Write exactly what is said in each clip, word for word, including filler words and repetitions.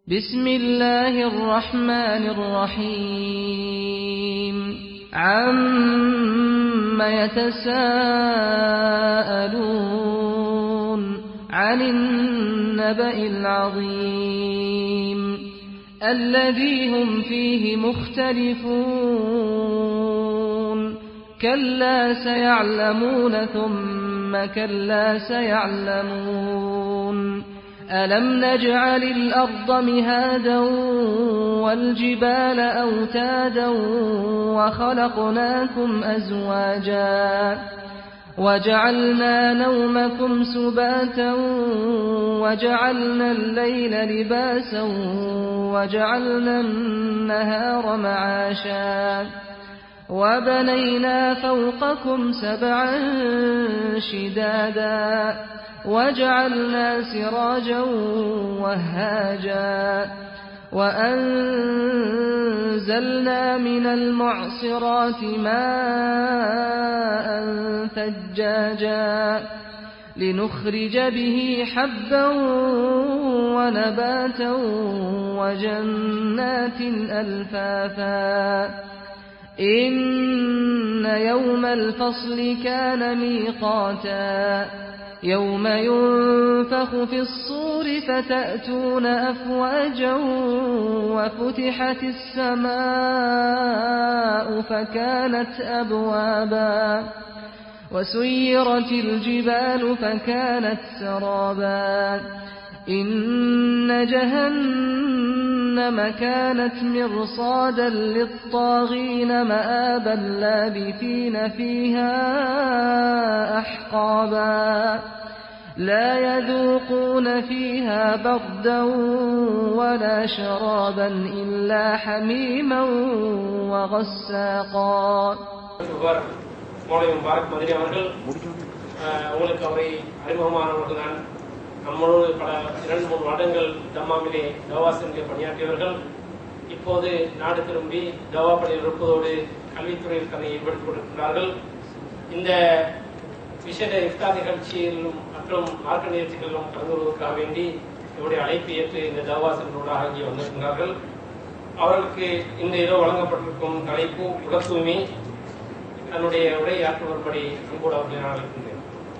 بسم الله الرحمن الرحيم عم يتساءلون عن النبأ العظيم الذي هم فيه مختلفون كلا سيعلمون ثم كلا سيعلمون ألم نجعل الأرض مهادا والجبال أوتادا وخلقناكم أزواجا وجعلنا نومكم سباتا وجعلنا الليل لباسا وجعلنا النهار معاشا وبنينا فوقكم سبعا شدادا وجعلنا سراجا وهاجا وأنزلنا من المعصرات ماء ثجاجا لنخرج به حبا ونباتا وجنات ألفافا إن يوم الفصل كان ميقاتا يوم ينفخ في الصور فتأتون أفواجا وفتحت السماء فكانت أبوابا وسيرت الجبال فكانت سرابا إن جهنم كانت مرصادا للطاغين مآبا لابثين فيها أحقابا لا يذوقون فيها بردا ولا شرابا إلا حميما وغساقا. நம்மளோடு பல இரண்டு மூன்று வருடங்கள் தம்மாமிலே தவா சென்று பணியாற்றியவர்கள் இப்போது நாடு திரும்பி தவா பணியில் இருப்பதோடு கல்வித்துறையில் தன்னை ஈடுபடுத்திக் கொண்டிருக்கிறார்கள். இந்த விசேட இஃப்தார் நிகழ்ச்சியிலும் மற்றும் மார்க்க நிகழ்ச்சிகளிலும் கலந்து கொள்வதற்காக வேண்டி இவருடைய அழைப்பு ஏற்று இந்த தவா சென்றோடாக இங்கே வந்திருக்கிறார்கள். அவர்களுக்கு இந்த இரவு வழங்கப்பட்டிருக்கும் தலைப்பு உலக தூய்மை. தன்னுடைய உரை ஆற்றுவதற்படி அன்போடு அவர்களை நான் அழைக்கின்றேன்.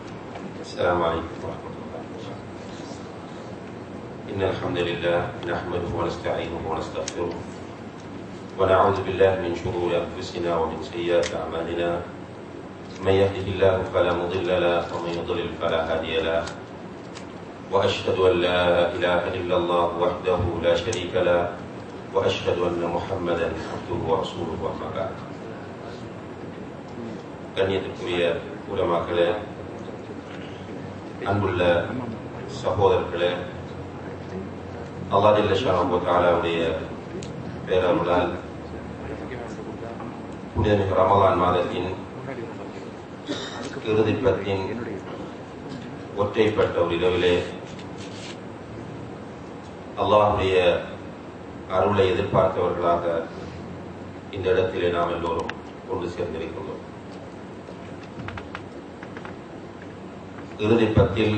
إن الحمد لله نحمده ونستعينه ونستغفره ونعوذ بالله من شرور أنفسنا ومن سيئات أعمالنا من يهده الله فلا مضل له ومن يضلل فلا هادي له وأشهد أن لا إله إلا الله وحده لا شريك له وأشهد أن محمدا عبده ورسوله أما بعد. கண்ணியத்திற்குரிய உலமாக்களே, அன்புள்ள சகோதரர்களே, அல்லாஹ் ஜல்ல ஷானஹு வ தஆலாவுடைய பேரருளால் புனிதமிகு ரமலான் மாதத்தின் இறுதி பத்தின் ஒற்றைப்பட்ட ஒரு இரவிலே அல்லாஹுடைய அருளை எதிர்பார்த்தவர்களாக இந்த இடத்திலே நாம் எல்லோரும் கொண்டு சேர்ந்திருக்கிறோம். இறுதி பத்தில்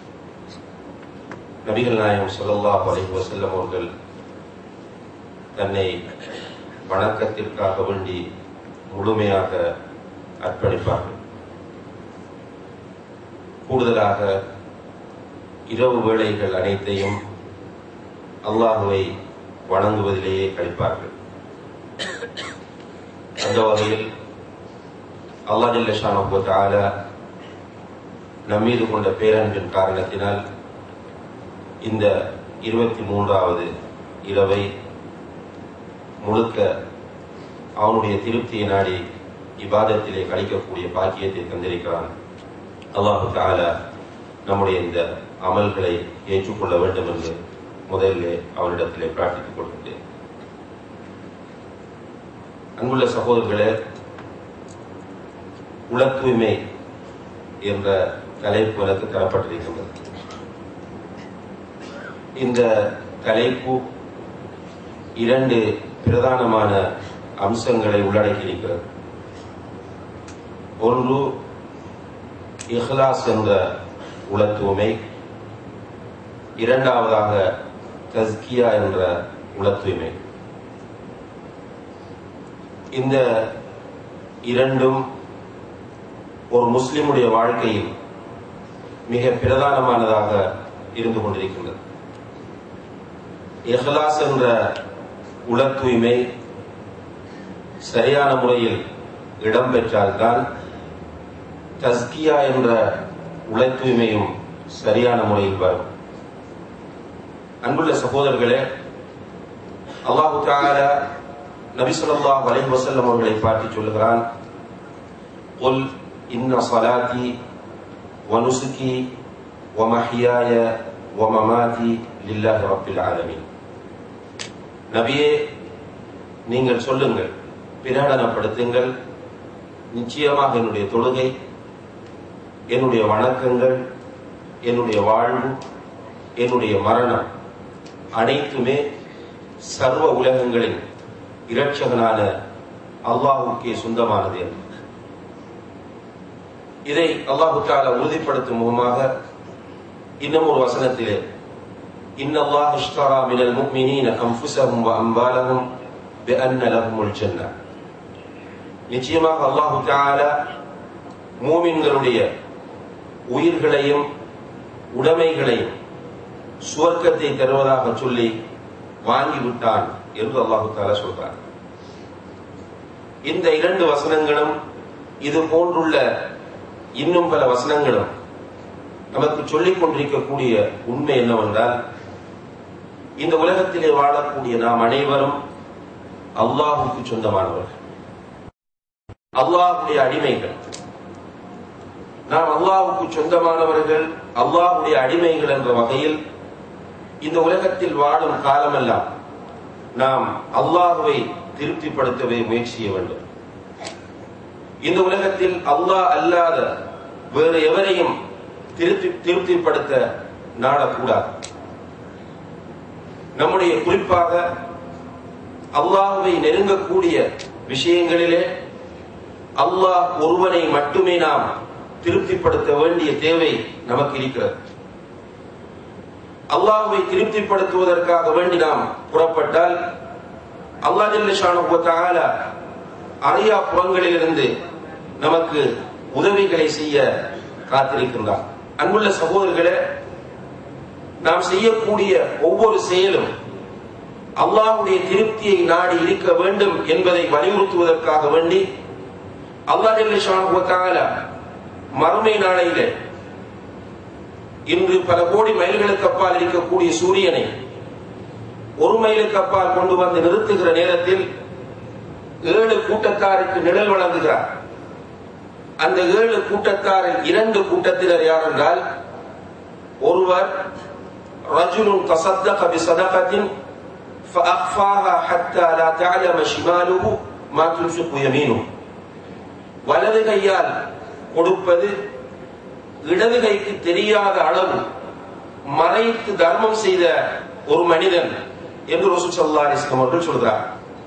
நபிகள் நாயகம் ஸல்லல்லாஹு அலைஹி வஸல்லம் அவர்கள் தன்னை வணக்கத்திற்காக வேண்டி முழுமையாக அர்ப்பணிப்பார்கள். கூடுதலாக இரவு வேளைகள் அனைத்தையும் அல்லாஹுவை வணங்குவதிலேயே கழிப்பார்கள். அந்த வகையில் அல்லாஹ் ஜல்ல ஷானஹு வ தஆலா நம்மீது கொண்ட பேரன்பின் காரணத்தினால் இந்த இருபத்தி மூன்றாவது இரவை முழுக்க அவனுடைய திருப்தியை நாடி இபாதத்திலே கழிக்கக்கூடிய பாக்கியத்தை தந்திருக்கிறான். அல்லாஹு தஆலா நம்முடைய இந்த அமல்களை ஏற்றுக்கொள்ள வேண்டும் என்று முதலிலே அவனிடத்திலே பிரார்த்தித்துக் கொள்கின்றேன். அன்புள்ள சகோதரர்களே, உள தூய்மை என்ற தலைப்பு எனக்கு தரப்பட்டிருக்கின்றது. இந்த தலைப்பு இரண்டு பிரதானமான அம்சங்களை உள்ளடக்கியிருக்கிறது. ஒன்று இஹ்லாஸ் என்ற உளத்தூய்மை, இரண்டாவதாக தஸ்கியா என்ற உள தூய்மை. இந்த இரண்டும் ஒரு முஸ்லிமுடைய வாழ்க்கையில் மிக பிரதானமானதாக இருந்து கொண்டிருக்கின்றது. இஹ்லாஸ் என்ற உள தூய்மை சரியான முறையில் இடம்பெற்றால்தான் தஸ்கியா என்ற உள தூய்மையும் சரியான முறையில் வரும். அன்புள்ள சகோதரர்களே, அல்லாஹு தஆலா நபி ஸல்லல்லாஹு அலைஹி வஸல்லம் அவர்களை பார்த்து சொல்கிறான், குல் இன்ன ஸலாத்தி வ நுசுகி வ மஹ்யாய வ மமாதி லில்லாஹி ரப்பில் ஆலமீன். நபியே, நீங்கள் சொல்லுங்கள், பிரகடனப்படுத்துங்கள், நிச்சயமாக என்னுடைய தொழுகை, என்னுடைய வணக்கங்கள், என்னுடைய வாழ்வு, என்னுடைய மரணம் அனைத்துமே சர்வ உலகங்களின் இரட்சகனான அல்லாஹ்வுக்கே சொந்தமானது என்று. இதை அல்லாஹு தஆலா உறுதிப்படுத்தும் முகமாக இன்னும் ஒரு வசனத்திலே, இன்னல்லாஹ் இஷ்தரா மினல் முஃமினீன அன்ஃபுஸஹும் வ அம்வாலஹும் பிஅன்ன லஹுமுல் ஜன்னah. நிச்சயமாக அல்லாஹு தஆலா மூமின்களுடைய உயிர்களையும் உடைமைகளையும் சுவர்க்கத்தை தருவதாக சொல்லி வாங்கிவிட்டான் என்று அல்லாஹு தஆலா சொல்றார். இந்த இரண்டு வசனங்களும் இது போன்றுள்ள இன்னும் பல வசனங்களும் நமக்கு சொல்லிக் கொண்டிருக்கக்கூடிய உண்மை என்னவென்றால், இந்த உலகத்திலே வாழக்கூடிய நாம் அனைவரும் அல்லாஹுக்கு சொந்தமானவர்கள், அல்லாஹுடைய அடிமைகள். நாம் அல்லாஹுக்கு சொந்தமானவர்கள், அல்லாஹுடைய அடிமைகள் என்ற வகையில் இந்த உலகத்தில் வாழும் காலமெல்லாம் நாம் அல்லாஹுவை திருப்திப்படுத்தவே முயற்சி செய்ய வேண்டும். இந்த உலகத்தில் அல்லாஹ் அல்லாத வேறு எவரையும் திருப்தி திருப்திப்படுத்த நாடக்கூடாது. நம்முடைய குறிப்பாக அல்லாஹுவை நெருங்கக்கூடிய விஷயங்களிலே அல்லாஹ் ஒருவனை மட்டுமே நாம் திருப்திப்படுத்த வேண்டிய தேவை நமக்கு இருக்கிறது. அல்லாஹ்வை திருப்திப்படுத்துவதற்காக வேண்டி நாம் புறப்பட்டால் அல்லாஹ் ஜல்ல ஷானஹு வ தஆலா அறியா புறங்களிலிருந்து நமக்கு உதவிகளை செய்ய காத்திருக்கின்றார். அன்புள்ள சகோதரர்களே, நாம் செய்யக்கூடிய ஒவ்வொரு செயலும் அல்லாஹ்வுடைய திருப்தியை நாடி இருக்க வேண்டும் என்பதை வலியுறுத்துவதற்காக வேண்டி அல்லாஹ் ஜல்ல ஷானஹு வ தஆலா மறுமை நாளையிலே இன்று பல கோடி மைல்களுக்கு அப்பால் இருக்கக்கூடிய சூரியனை ஒரு மைலுக்கு அப்பால் கொண்டு வந்து நிறுத்துகிற நேரத்தில் ஏழு கூட்டத்தாருக்கு நிழல் வழங்குகிறார். அந்த ஏழு கூட்டத்தாரில் இரண்டு கூட்டத்தினர் யார் என்றால், ஒருவர் ரஜுலுன் தஸத்தக பிஸதகத்தின் ஃபஅக்ஃபாஹா ஹத்தா லா தஅலம ஷிமாலுஹு மா துன்ஃபிகு யமீனுஹு. வலது கையால் கொடுப்பது இடது கைக்கு தெரியாத அளவு மறைத்து தர்மம் செய்த ஒரு மனிதன் என்று ரசூல் ஸல்லல்லாஹு அலைஹி வஸல்லம் அவர்கள் சொல்கிறார்.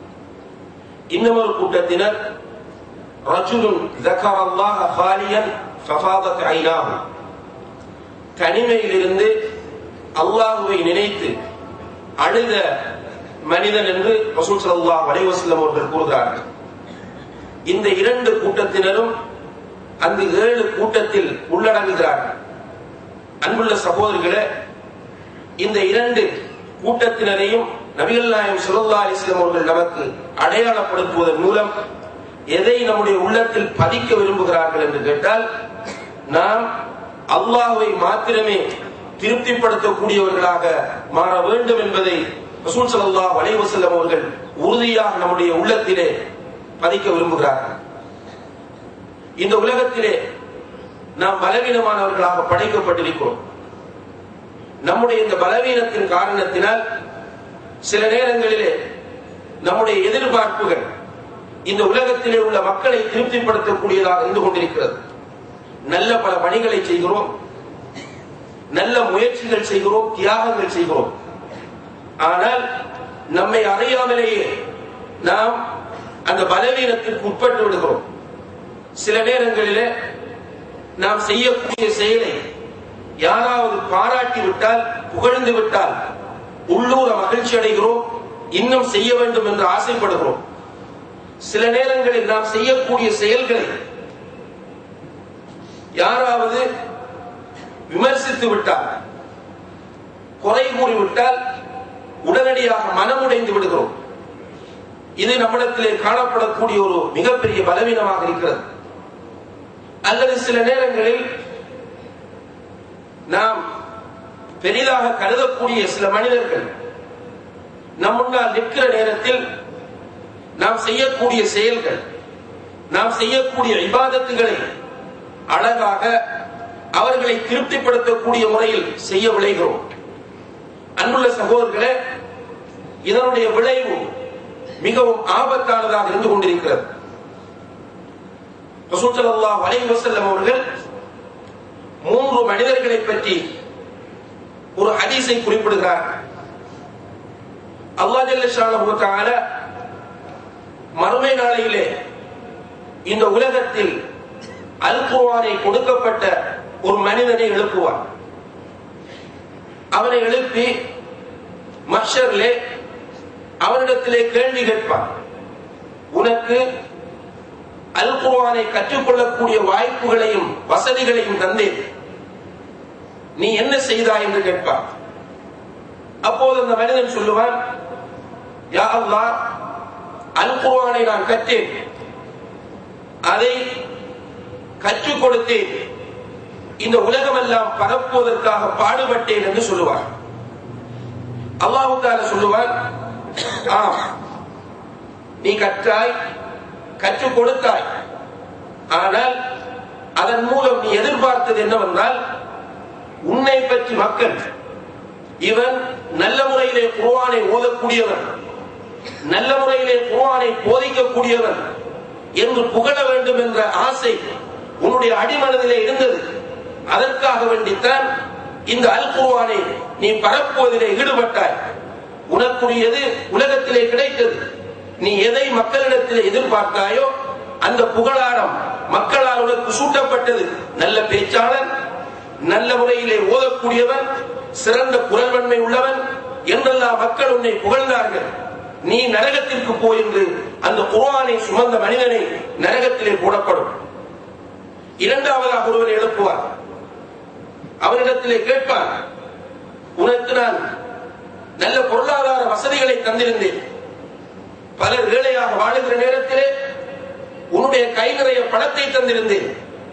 இன்னொரு கூட்டத்தினர் ரஜுலுன் ذكرல்லாஹ خاليا ففاضت عيناه. தனிமையிலிருந்து அல்லாஹ்வை நினைத்து அழுத மனிதன் என்று ரசூல் ஸல்லல்லாஹு அலைஹி வஸல்லம் அவர்கள் கூறுகிறார்கள். இந்த இரண்டு கூட்டத்தினரும் அந்த ஏழு கூட்டத்தில் உள்ளடங்குகிறார்கள். அன்புள்ள சகோதரர்களே, இந்த இரண்டு கூட்டத்தினரையும் நபிகள் நாயகம் ஸல்லல்லாஹு அலைஹி வஸல்லம் அவர்கள் நமக்கு அடையாளப்படுத்துவதன் மூலம் எதை நம்முடைய உள்ளத்தில் பதிக்க விரும்புகிறார்கள் என்று கேட்டால், நாம் அல்லாஹ்வை மாத்திரமே திருப்திப்படுத்தக்கூடியவர்களாக மாற வேண்டும் என்பதை ரசூல் ஸல்லல்லாஹு அலைஹி வஸல்லம் அவர்கள் உறுதியாக நம்முடைய உள்ளத்திலே பதிக்க விரும்புகிறார்கள். இந்த உலகத்திலே நாம் பலவீனமானவர்களாக படைக்கப்பட்டிருக்கிறோம். நம்முடைய இந்த பலவீனத்தின் காரணத்தினால் சில நேரங்களிலே நம்முடைய எதிர்பார்ப்புகள் இந்த உலகத்திலே உள்ள மக்களை திருப்திப்படுத்தக்கூடியதாக இருந்து கொண்டிருக்கிறது. நல்ல பல பணிகளை செய்கிறோம், நல்ல முயற்சிகள் செய்கிறோம், தியாகங்கள் செய்கிறோம். ஆனால் நம்மை அறியாமலேயே நாம் அந்த பலவீனத்திற்கு உட்பட்டு விடுகிறோம். சில நேரங்களிலே நாம் செய்யக்கூடிய செயலை யாராவது பாராட்டி விட்டால், புகழ்ந்து விட்டால் உள்ளூர மகிழ்ச்சி அடைகிறோம், இன்னும் செய்ய வேண்டும் என்று ஆசைப்படுகிறோம். சில நேரங்களில் நாம் செய்யக்கூடிய செயல்களை யாராவது விமர்சித்து விட்டால், குறை கூறிவிட்டால் உடனடியாக மனமுடைந்து விடுகிறோம். இது நம்மிடத்திலே காணப்படக்கூடிய ஒரு மிகப்பெரிய பலவீனமாக இருக்கிறது. அல்லது சில நேரங்களில் நாம் பெரிதாக கருதக்கூடிய சில மனிதர்கள் நம் முன்னால் நிற்கிற நேரத்தில் நாம் செய்யக்கூடிய செயல்கள், நாம் செய்யக்கூடிய இபாதத்துகளை அழகாக அவர்களை திருப்திப்படுத்தக்கூடிய முறையில் செய்ய விளைகிறோம். அன்புள்ள சகோதரர்களே, இதனுடைய விளைவு மிகவும் ஆபத்தானதாக இருந்து கொண்டிருக்கிறது. ரசூல் ஸல்லல்லாஹு அலைஹி வஸல்லம் அவர்கள் மூன்று மனிதர்களை பற்றி ஒரு ஹதீஸை குறிப்பிடுகிறார்கள். அல்லாஹ் ஜல்ல ஷானஹு வ தஆலா மறுமை நாளையிலே இந்த உலகத்தில் அல் குர்ஆனை கொடுக்கப்பட்ட ஒரு மனிதனை எழுப்புவார். அவனை எழுப்பி மஹ்ஷரிலே அவனிடத்திலே கேள்வி கேட்பார். உனக்கு அல் குர்ஆனை கற்றுக்கொள்ளக்கூடிய வாய்ப்புகளையும் வசதிகளையும் தந்தேன், நீ என்ன செய்தாய் என்று கேட்பார். அப்போது அந்த மனிதன் சொல்லுவான், யா அல்லாஹ், அல் குர்ஆனை நான் கற்றேன், அதை கற்றுக் கொடுத்தேன், இந்த உலகமெல்லாம் பரப்புவதற்காக பாடுபட்டேன் என்று சொல்லுவார். அல்லாஹ் தஆலா சொல்லுவான், ஆம், நீ கற்றாய், கற்றுக் கொடுத்தாய், ஆனால் அதன் மூலம் நீ எதிர்பார்த்தது என்னவென்றால், உன்னை பற்றி மக்கள் இவன் நல்ல முறையிலே குர்ஆனை ஓதக்கூடியவன், நல்ல முறையிலே குர்ஆனை போதிக்கக்கூடியவன் என்று புகழ வேண்டும் என்ற ஆசை உன்னுடைய அடிமனதிலே இருந்தது. அதற்காக வேண்டித்தான் இந்த அல் குர்ஆனை நீ பரப்புவதிலே ஈடுபட்டாய். உனக்குரியது உலகத்திலே கிடைத்தது. நீ எதை மக்களிடத்திலே எதிர்பார்த்தாயோ அந்த புகழாரம் மக்களால் உனக்கு சூட்டப்பட்டது. நல்ல பேச்சாளர், நல்ல முறையிலே ஓதக்கூடியவன், சிறந்த குரல் வன்மை உள்ளவன் என்றெல்லாம் மக்கள் உன்னை புகழ்ந்தார்கள். நீ நரகத்திற்கு போய் என்று அந்த குர்ஆனை சுமந்த மனிதனை நரகத்திலே போடப்படும். இரண்டாவதாக ஒருவரை எழுப்புவார். அவரிடத்திலே கேட்பார், உனக்கு நான் நல்ல பொருளாதார வசதிகளை தந்திருந்தேன், பலர் ஏழையாக வாழுகிற நேரத்திலே உன்னுடைய கை நிறைய பணத்தை தந்திருந்தேன்,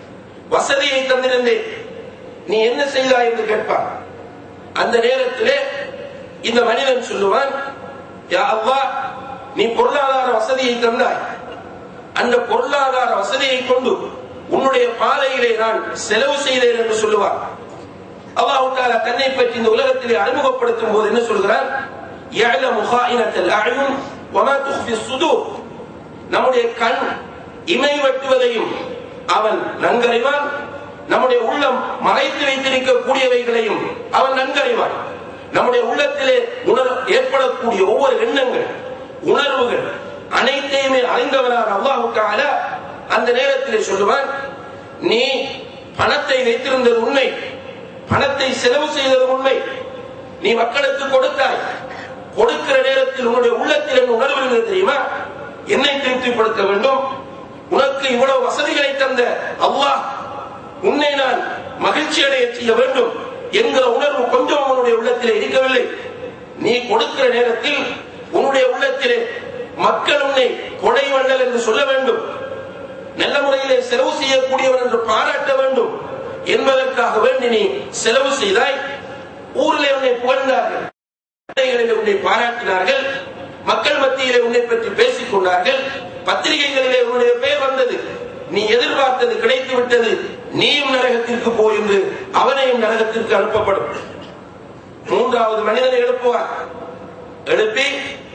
வசதியை தந்திருந்தேன், நீ என்ன செய்தாய் என்று கேட்பார். அந்த நேரத்திலே இந்த மனிதன் சொல்லுவான், யா அல்லாஹ், நீ பொருளாதார வசதியை தந்தாய், அந்த பொருளாதார வசதியை கொண்டு உன்னுடைய பாதையிலே நான் செலவு செய்தேன் என்று சொல்லுவார். அல்லாஹ் தஆலா தன்னை பற்றி இந்த உலகத்திலே அறிமுகப்படுத்தும் போது என்ன சொல்கிறார்? யஅலமு ஹாயினத்தல் அயுன் வமா துஃபி ஸுதூர். நம்முடைய கண் இமை வெட்டுவதையும் அவன் நன்கறிவான், நம்முடைய உள்ளம் மறைத்து வைத்திருக்கக்கூடியவைகளையும் அவன் நன்கறிவான். நம்முடைய உள்ளத்திலே உணர் ஏற்படக்கூடிய ஒவ்வொரு எண்ணங்கள், உணர்வுகள் அனைத்தையுமே அறிந்தவனான அல்லாஹ் தஆலா அந்த நேரத்திலே சொல்லுவான், நீ பணத்தை வைத்திருந்தது உண்மை, பணத்தை செலவு செய்தது உண்மை, நீ மக்களுக்கு கொடுத்தாய், கொடுக்கிற நேரத்தில் உன்னுடைய உள்ளத்தில் என்ன உணர்வு இருந்தது தெரியுமா? என்னை திருப்திப்படுத்த வேண்டும், உனக்கு இவ்வளவு வசதிகளை தந்த அல்லாஹ் உன்னை நான் மகிழ்ச்சி அடைய செய்ய வேண்டும் என்கிற உணர்வு கொஞ்சம் உன்னுடைய உள்ளத்திலே இருக்கவில்லை. நீ கொடுக்கிற நேரத்தில் உன்னுடைய உள்ளத்திலே மக்கள் உன்னை கொடை வள்ளல் என்று சொல்ல வேண்டும், நல்ல முறையிலே செலவு செய்யக்கூடியவன் என்று பாராட்ட வேண்டும் என்பதற்காக வேண்டி நீ செலவு செய்தாய். ஊரிலே உன்னை புகழ்ந்தார்கள், உன்னை பாராட்டினார்கள், மக்கள் மத்தியிலே உன்னை பற்றி பேசிக் கொண்டார்கள், பத்திரிகைகளிலே உன்னுடைய பெயர் வந்தது, நீ எதிர்பார்த்தது கிடைத்து விட்டது, நீயும் நரகத்திற்கு போய் என்று அவனையும் நரகத்திற்கு அனுப்பப்படும். மூன்றாவது மனிதனை எழுப்புவார். எழுப்பி,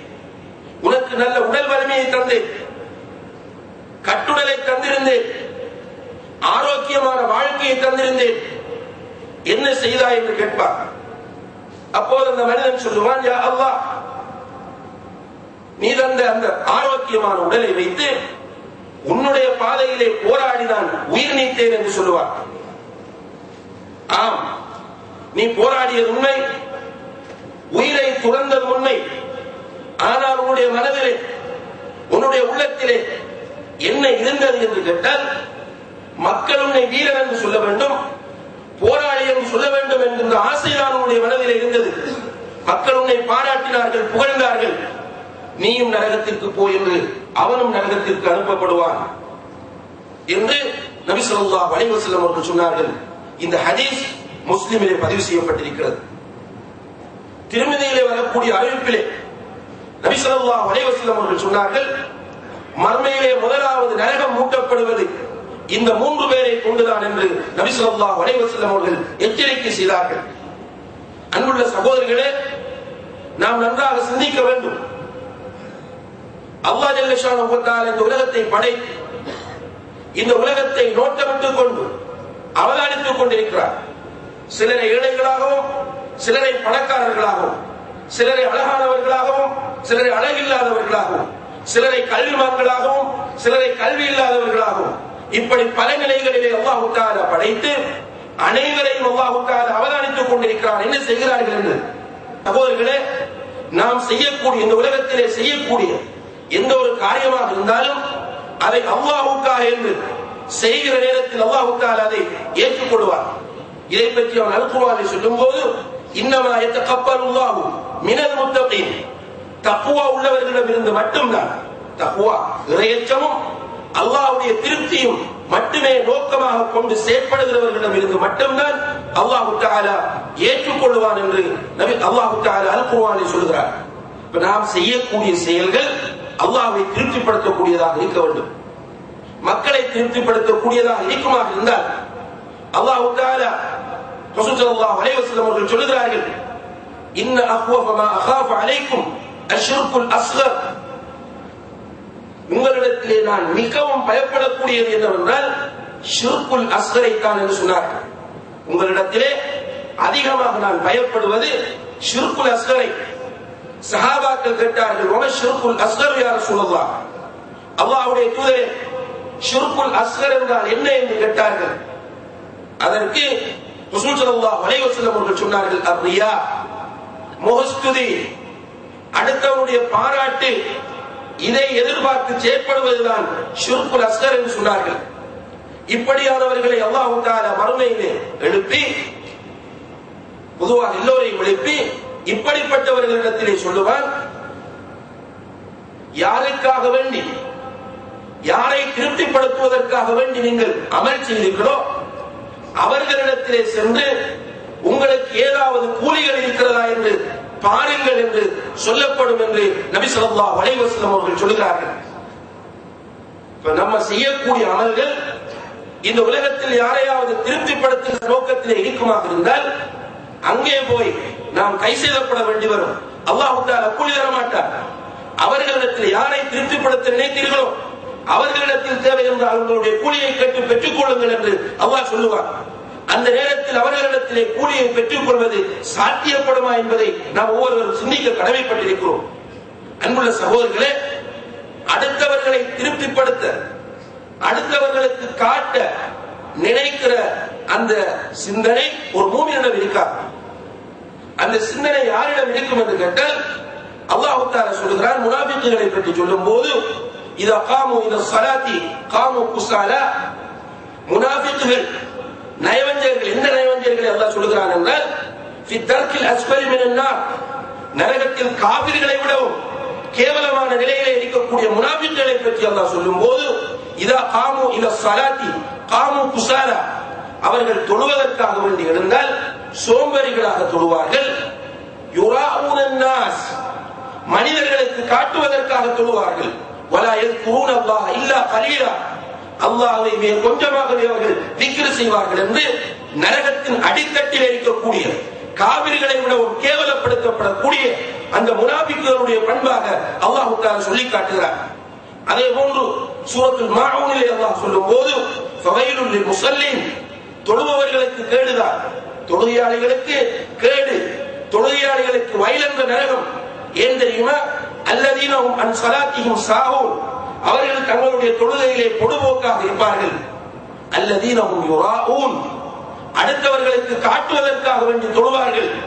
உனக்கு நல்ல உடல் வலிமையை தந்தேன், கட்டுடலை தந்திருந்தேன், ஆரோக்கியமான வாழ்க்கையை தந்திருந்தேன், என்ன செய்தாய் என்று கேட்பார். அப்போது அந்த மனிதன் சொல்லுவான், யா அல்லாஹ், நீ தந்த அந்த ஆரோக்கியமான உடலை வைத்து உன்னுடைய பாதையிலே போராடி நான் உயிர் நீத்தேன் என்று சொல்லுவார். ஆம், நீ போராடியது உண்மை, உயிரை துறந்தது உண்மை. ஆனால் உன்னுடைய மனதிலே, உன்னுடைய உள்ளத்திலே என்ன இருந்தது என்று கேட்டால், மக்கள் உன்னை வீரன் என்று சொல்ல வேண்டும், போராளி என்று சொல்ல வேண்டும் என்கின்ற ஆசைதான் உன்னுடைய மனதிலே இருந்தது. மக்கள் உன்னை பாராட்டினார்கள், புகழ்ந்தார்கள். நீயும் நரகத்திற்கு போய் என்று அவனும் நரகத்திற்கு அனுப்பப்படுவான் என்று நபி ஸல்லல்லாஹு அலைஹி வஸல்லம் அவர்கள் சொன்னார்கள். இந்த ஹதீஸ் முஸ்லிமிலே பதிவு செய்யப்பட்டிருக்கிறது. திருமதியிலே வரக்கூடிய அறிவிப்பிலே நபி ஸல்லல்லாஹு அலைஹி வஸல்லம் அவர்கள் சொன்னார்கள், மர்மையிலே முதலாவது நரகம் மூட்டப்படுவது இந்த மூன்று பேரை கொண்டுதான் என்று நபி ஸல்லல்லாஹு அலைஹி வஸல்லம் அவர்கள் எச்சரிக்கை செய்தார்கள். அன்புள்ள சகோதரர்களே, நாம் நன்றாக சிந்திக்க வேண்டும். அல்லாஹ் ஜல்ல ஷானஹு வ தஆலா இந்த உலகத்தை படைத்து இந்த உலகத்தை நோட்டமிட்டுக் கொண்டு அவதானித்துக் கொண்டிருக்கிறார். சிலரை ஏழைகளாகவும், சிலரை பணக்காரர்களாகவும், சிலரை அழகானவர்களாகவும், சிலரை அழகில்லாதவர்களாகவும், சிலரை கல்விமான்களாகவும், சிலரை கல்வி இல்லாதவர்களாகவும், இப்படி பல நிலைகளிலே அல்லாஹ் தஆலா படைத்து அனைவரையும் அல்லாஹ் தஆலா அவதானித்துக் கொண்டிருக்கிறார். என்ன செய்கிறார்கள் என்று சகோதரர்களே, நாம் செய்யக்கூடிய இந்த உலகத்திலே செய்யக்கூடிய எந்த ஒரு காரியமாக இருந்தாலும் அதை அல்லாஹ்வுக்காக என்று செய்கிற நேரத்தில் அல்லாஹ் தஆலா அதை ஏற்றுக்கொள்வார். இதை பற்றி அவன் அல் குர்ஆனில் சொல்லும்போது, இன்னமா யதகப்பலுல்லாஹு மினல் முத்தகீன், தக்வா உள்ளவர்களிடமிருந்து மட்டும்தான், தக்வா இறையச்சமும் அல்லாஹ்வுடைய திருப்தியும் மட்டுமே நோக்கமாக கொண்டு செயற்படுகிறவர்களிடம் இருந்து மட்டும்தான் அல்லாஹ் தஆலா ஏற்றுக்கொள்வான் என்று நபி அல்லாஹ் தஆலா அல் குர்ஆனில் சொல்கிறார். இப்ப நாம் செய்யக்கூடிய செயல்கள் அல்லாஹ்வை திருப்திப்படுத்தக்கூடியதாக இருக்க வேண்டும். மக்களை திருப்திப்படுத்தக்கூடியதாக இருக்குமாக இருந்தால் அல்லாஹ் தஆலா ரசூல் ஸல்லல்லாஹு அலைஹி வஸல்லம் அவர்கள் சொல்கிறார்கள், இன்ன அக்வஃப மா அகாஃபு அலைக்கும் அஷ்ருக்குல் அஸ்கர், உங்களிடத்திலே நான் மிகவும் பயப்படக்கூடியது என்னவென்றால் ஷிர்குல் அஸ்கரை தான் என்று சொன்னார்கள். உங்களிடத்திலே அதிகமாக நான் பயப்படுவது ஷிர்குல் அஸ்கரை. சஹாபாக்கள் கேட்டார்கள், வமா ஷிர்குல் அஸ்கர் யா ரசூலல்லாஹ், அல்லாஹ்வுடைய தூதரே ஷிர்குல் அஸ்கர் என்றால் என்ன என்று கேட்டார்கள். அதற்கு ரசூல் ஸல்லல்லாஹு அலைஹி வஸல்லம் அவர்கள் சொன்னார்கள், அர்ரியா, முகஸ்துதி, அடுத்தவருடைய பாராட்டு, இதை எதிர்பார்த்து செயற்படுவதுதான் ஷிர்குல் அஸ்கர் என்று சொன்னார்கள். இப்படியானவர்களை அல்லாஹ் தஆலா மறுமையிலே எழுப்பி, பொதுவாக எல்லோரையும் எழுப்பி இப்படிப்பட்டவர்களிடத்திலே சொல்லுவான், யாருக்காக வேண்டி, யாரை திருப்திப்படுத்துவதற்காக வேண்டி நீங்கள் அமல் செய்தீர்களோ அவர்களிடத்திலே சென்று உங்களுக்கு ஏதாவது கூலிகள் இருக்கிறதா என்று பாருங்கள் என்று சொல்லப்படும் என்று நபி ஸல்லல்லாஹு அலைஹி வஸல்லம் அவர்கள் சொல்கிறார்கள். இப்ப நம்ம செய்யக்கூடிய அமல்கள் இந்த உலகத்தில் யாரையாவது திருப்திப்படுத்துகிற நோக்கத்திலே இருக்குமாக இருந்தால் அங்கே போய் நாம் கை செய்யப்பட வேண்டி வரும். அல்லாஹ் தஆலா கூலி தர மாட்டார். அவர்களிடத்தில் யாரை திருப்திப்படுத்த நினைத்தீர்களோ அவர்களிடத்தில் தேவை என்றால் உங்களுடைய கூலியை கேட்டு பெற்றுக் கொள்ளுங்கள் என்று அல்லாஹ் சொல்லுவார். அந்த நேரத்தில் அவர்களிடத்திலே கூலியை பெற்றுக் கொள்வது சாத்தியப்படுமா என்பதை நாம் ஒவ்வொருவரும் சிந்திக்க கடமைப்பட்டிருக்கிறோம். அன்புள்ள சகோதரர்களே, அடுத்தவர்களை திருப்திப்படுத்த, அடுத்தவர்களுக்கு காட்ட நினைக்கிற அந்த சிந்தனை ஒரு மூமினிடம் இருக்காது. அந்த சிந்தனை யாரிடம் இருக்கும் என்று கேட்டால் அல்லாஹ் தஆலா சொல்கிறான், முனாஃபிக்குகளை பற்றி சொல்லும் போது, இதா காமு இலா ஸலாத்தி காமு குஸாலா, முனாஃபிக்குகள் நயவஞ்சகர்கள். எந்த நயவஞ்சகர்களை அல்லாஹ் சொல்கிறான் என்றால், ஃபி தர்கில் அஸ்ஃபலி மினன் நார், நரகத்தில் காபிர்களை விடவும் கேவலமான நிலையிலே இருக்கக்கூடிய முனாஃபிக்குகளை பற்றி அல்லாஹ் சொல்லும்போது, இதா காமு இலா ஸலாத்தி காமு குஸாலா, அவர்கள் தொழுவதற்காக வேண்டி எழுந்தால் சோம்பேறிகளாக தொழுவார்கள். யுராஊனன் நாஸ், மனிதர்களுக்கு காட்டுவதற்காக தொழுவார்கள். வலா யذ்குரூன அல்லாஹ் இல்லா கலீலா, அல்லாஹ்வை மிக கொஞ்சமாகவே அவர்கள் திக்ர் செய்வார்கள் என்று நரகத்தின் அடித்தட்டில் இருக்கக்கூடிய காபிர்களை விடவும் கேவலப்படுத்தப்படக்கூடிய அந்த முனாஃபிக்குகளுடைய பண்பாக அல்லாஹ் தஆலா சொல்லி காட்டுகிறார். அதே போன்று சூரத்துல் மாஊனிலே அல்லாஹ் சொல்லும்போது, ஃபவைலுல் லில் முஸல்லீன், தொழுபவர்களுக்கு கேடுதான், தொழுகையாளிகளுக்கு கேடு, தொழுகையாளிகளுக்கு வயல் என்ற நரகம். ஏன் தெரியுமா? அல்லதீனஹும் அன் ஸலாத்திஹிம் சாஹூன், அவர்கள் தங்களுடைய தொழுகையிலே பொடுபோக்காக இருப்பார்கள். அல்லதீனஹும் யுராஊன், அடுத்தவர்களுக்கு காட்டுவதற்காக வேண்டி தொழுவார்கள்.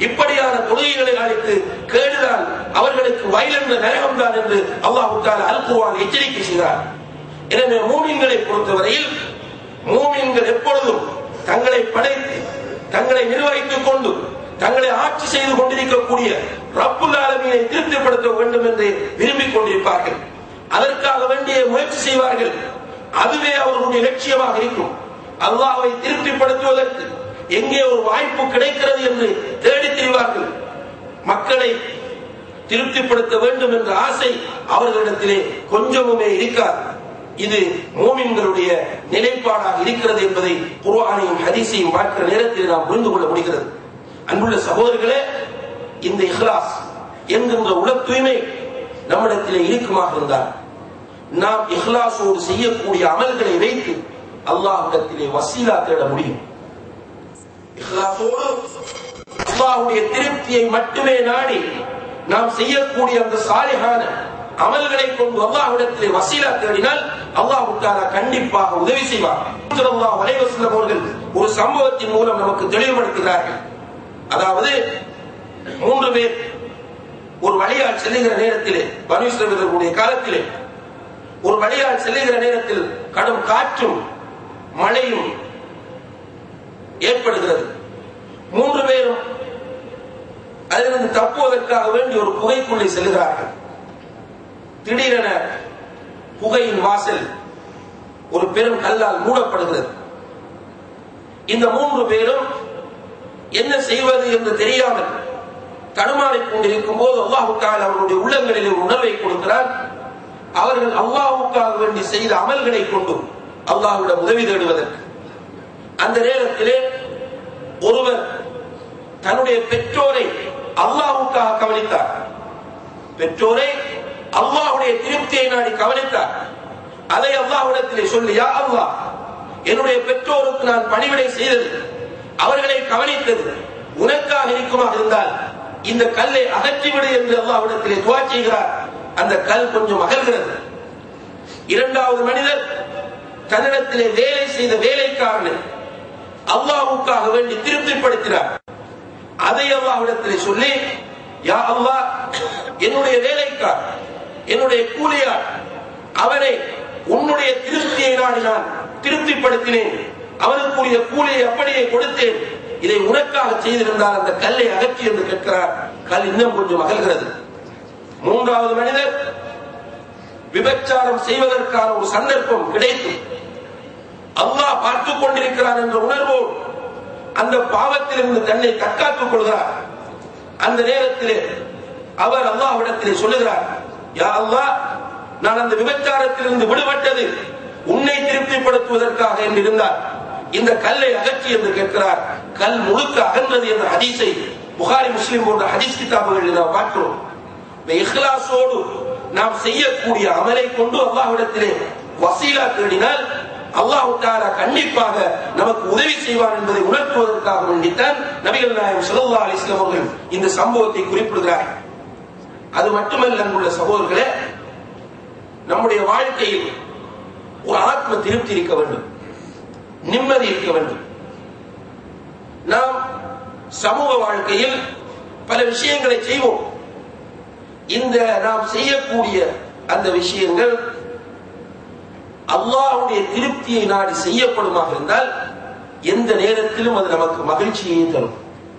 இப்படியான தொழுகைகளை அளித்து கேடுதான் அவர்களுக்கு வயலென்ற நரகம்தான் என்று அல்லாஹ் தஆலா அல் குர்ஆன் எச்சரிக்கை செய்கிறார். எனவே மூமின்களை பொறுத்தவரையில் மூமின்கள் எப்பொழுதும் தங்களை படைத்து தங்களை நிர்வகித்துக் கொண்டு தங்களை ஆட்சி செய்து கொண்டிருக்கக்கூடிய ரப்புல் ஆலமீனை திருப்திப்படுத்த வேண்டும் என்று விரும்பிக் கொண்டிருப்பார்கள். அதற்காக வேண்டிய முயற்சி செய்வார்கள். அதுவே அவர்களுடைய லட்சியமாக இருக்கும். அல்லாஹ்வை திருப்திப்படுத்துவதற்கு எங்கே ஒரு வாய்ப்பு கிடைக்கிறது என்று தேடித் திரிவார்கள். மக்களை திருப்திப்படுத்த வேண்டும் என்ற ஆசை அவர்களிடத்திலே கொஞ்சமுமே இருக்காது. இது மூமின்களுடைய நிலைப்பாடாக இருக்கிறது என்பதை குர்ஆனையும் ஹதீஸையும் பார்க்கிற நேரத்தில் நாம் புரிந்து கொள்ள முடிகிறது. அன்புள்ள சகோதரர்களே, இந்த இஹ்லாஸ் என்கின்ற உள தூய்மை நம்மிடத்திலே இருக்குமாக இருந்தால் நாம் இஹ்லாஸோடு செய்யக்கூடிய அமல்களை வைத்து அல்லாஹ்விடத்திலே வசீலா தேட முடியும். இஹ்லாஸோடு அல்லாஹ்வுடைய திருப்தியை மட்டுமே நாடி நாம் செய்யக்கூடிய அந்த சாலிஹான அமல்களை கொண்டு அல்லாஹ்விடத்திலே வசீலா தேடினால் அல்லாஹ் தஆலா கண்டிப்பாக உதவி செய்வார். ஸல்லல்லாஹு அலைஹி வஸல்லம் அவர்கள் ஒரு சம்பவத்தின் மூலம் நமக்கு தெளிவுபடுத்துகிறார்கள். அதாவது மூன்று பேர் ஒரு வழியால் செல்லுகிற நேரத்திலே, பனூ இஸ்ரவேலர்களுடைய காலத்திலே ஒரு வழியால் செல்லுகிற நேரத்தில் கடும் காற்றும் மழையும் ஏற்படுகிறது. மூன்று பேரும் அதிலிருந்து தப்புவதற்காக வேண்டி ஒரு புகைக்குள்ளே செல்கிறார்கள். திடீரென புகையின் வாசல் ஒரு பெரும் கல்லால் மூடப்படுகிறது. இந்த மூன்று பேரும் என்ன செய்வது என்று தெரியாமல் தடுமாறிக் கொண்டிருக்கும் போது அல்லாஹ் தஆலா அவர்களுடைய உள்ளங்களில் ஒரு உணர்வை கொடுக்கிறார். அவர்கள் அல்லாஹ்வுக்காக வேண்டி செய்த அமல்களை கொண்டு அல்லாஹ்விடம் உதவி தேடுவதற்கு. அந்த நேரத்திலே ஒருவர் தன்னுடைய பெற்றோரை அல்லாஹ்வுக்காக கவனித்தார். பெற்றோரை அல்லாஹ்வுடைய திருப்தியை நாடி கவனித்தார். அதை அல்லாஹ்விடத்திலே சொல்லி, யா அல்லாஹ், என்னுடைய பெற்றோருக்கு நான் பணிவிடை செய்தது, அவர்களை கவனித்தது உனக்காக இருக்குமாக இருந்தால் இந்த கல்லை அகற்றிவிடு என்று அல்லாஹ்விடத்திலே துஆ செய்கிறார். அந்த கல் கொஞ்சம் அகல்கிறது. இரண்டாவது மனிதர் தன்னிடத்திலே வேலை செய்த வேலைக்காரனை அல்லாஹ்வுக்காக வேண்டி திருப்திப்படுத்தினார். அதை அல்லாஹ்விடத்திலே சொல்லி, யா அல்லாஹ், என்னுடைய வேலைக்கார், என்னுடைய கூலியார், அவனை உன்னுடைய திருப்தியை நாடி நான் திருப்திப்படுத்தினேன், அவனுக்குரிய கூலியை அப்படியே கொடுத்தேன், இதை உனக்காக செய்திருந்தால் அந்த கல்லை அகற்றி என்று கேட்கிறார். கல் இன்னும் கொஞ்சம் அகல்கிறது. மூன்றாவது மனிதர் விபச்சாரம் செய்வதற்கான ஒரு சந்தர்ப்பம் கிடைத்து அல்லாஹ் பார்த்துக் கொண்டிருக்கிறான் என்ற உணர்வோடு அந்த பாவத்திலிருந்து தன்னை தற்காத்துக் கொள்கிறார். அந்த நேரத்திலே அவர் அல்லாஹ்விடத்திலே சொல்லுகிறார், யா அல்லாஹ், நான் அந்த விபச்சாரத்திலிருந்து விடுபட்டது உன்னை திருப்திப்படுத்துவதற்காக என்று இருந்தார், இந்த கல்லை அகற்றி என்று கேட்கிறார். கல் முழுக்க அகன்றது என்ற ஹதீஸை புகாரி முஸ்லிம் போன்ற ஹதீஸ் கிதாபுகளில் நாம் பார்க்கிறோம். இஹ்லாஸோடு நாம் செய்யக்கூடிய அமலை கொண்டு அல்லாஹ்விடத்திலே வசீலா தேடினால் அல்லாஹ் தஆலா கண்டிப்பாக நமக்கு உதவி செய்வார் என்பதை உணர்த்துவதற்காக வேண்டித்தான் நபிகள் நாயகம் ஸல்லல்லாஹு அலைஹி வஸல்லம் அவர்கள் இந்த சம்பவத்தை குறிப்பிடுகிறார்கள். அது மட்டுமல்ல அன்புள்ள சகோதரர்களே, நம்முடைய வாழ்க்கையில் ஒரு ஆத்ம திருப்தி இருக்க வேண்டும், நிம்மதி இருக்க வேண்டும். நாம் சமூக வாழ்க்கையில் பல விஷயங்களை செய்வோம். இந்த நாம் செய்யக்கூடிய அந்த விஷயங்கள் அல்லாஹ்வுடைய திருப்தியை நாடி செய்யப்படுமாக இருந்தால் எந்த நேரத்திலும் அது நமக்கு மகிழ்ச்சியை தரும்.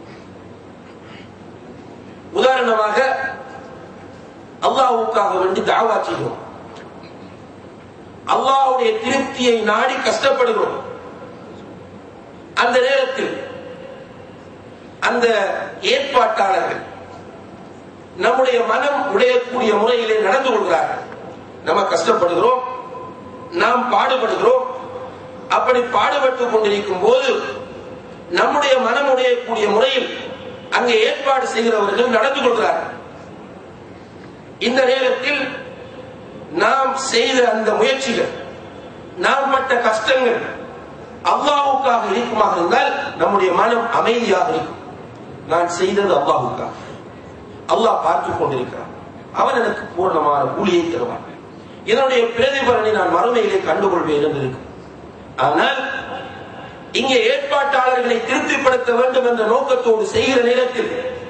உதாரணமாக, அல்லாஹ்வுக்காக வேண்டி தஅவா செய்கிறோம், அல்லாஹ்வுடைய திருப்தியை நாடி கஷ்டப்படுகிறோம். அந்த நேரத்தில் அந்த ஏற்பாட்டாளர்கள் நம்முடைய மனம் உடையக்கூடிய முறையிலே நடந்து கொள்கிறார்கள். நம்ம கஷ்டப்படுகிறோம், நாம் பாடுபடுகிறோம். அப்படி பாடுபட்டுக் கொண்டிருக்கும் போது நம்முடைய மனம் உடையக்கூடிய முறையில் அங்கே ஏற்பாடு செய்கிறவர்கள் நடந்து கொள்கிறார்கள். இந்த நேரத்தில் நாம் செய்த அந்த முயற்சிகள், நாம் பட்ட கஷ்டங்கள் அல்லாஹ்வுக்காக இருக்குமாக இருந்தால் நம்முடைய மனம் அமைதியாக இருக்கும். நான் செய்தது அல்லாஹ்வுக்காக, அல்லாஹ் பார்த்துக் கொண்டிருக்கிறான், அவன் எனக்கு பூர்ணமான கூலியை தருவான், என்னுடைய பிரதிபலனை நான் மறுமையிலே கண்டுகொள்வேன் என்று இருக்கும். ஆனால் இங்கே ஏற்பாட்டாளர்களை திருப்திப்படுத்த வேண்டும் என்ற நோக்கத்தோடு செய்கிற நேரத்தில்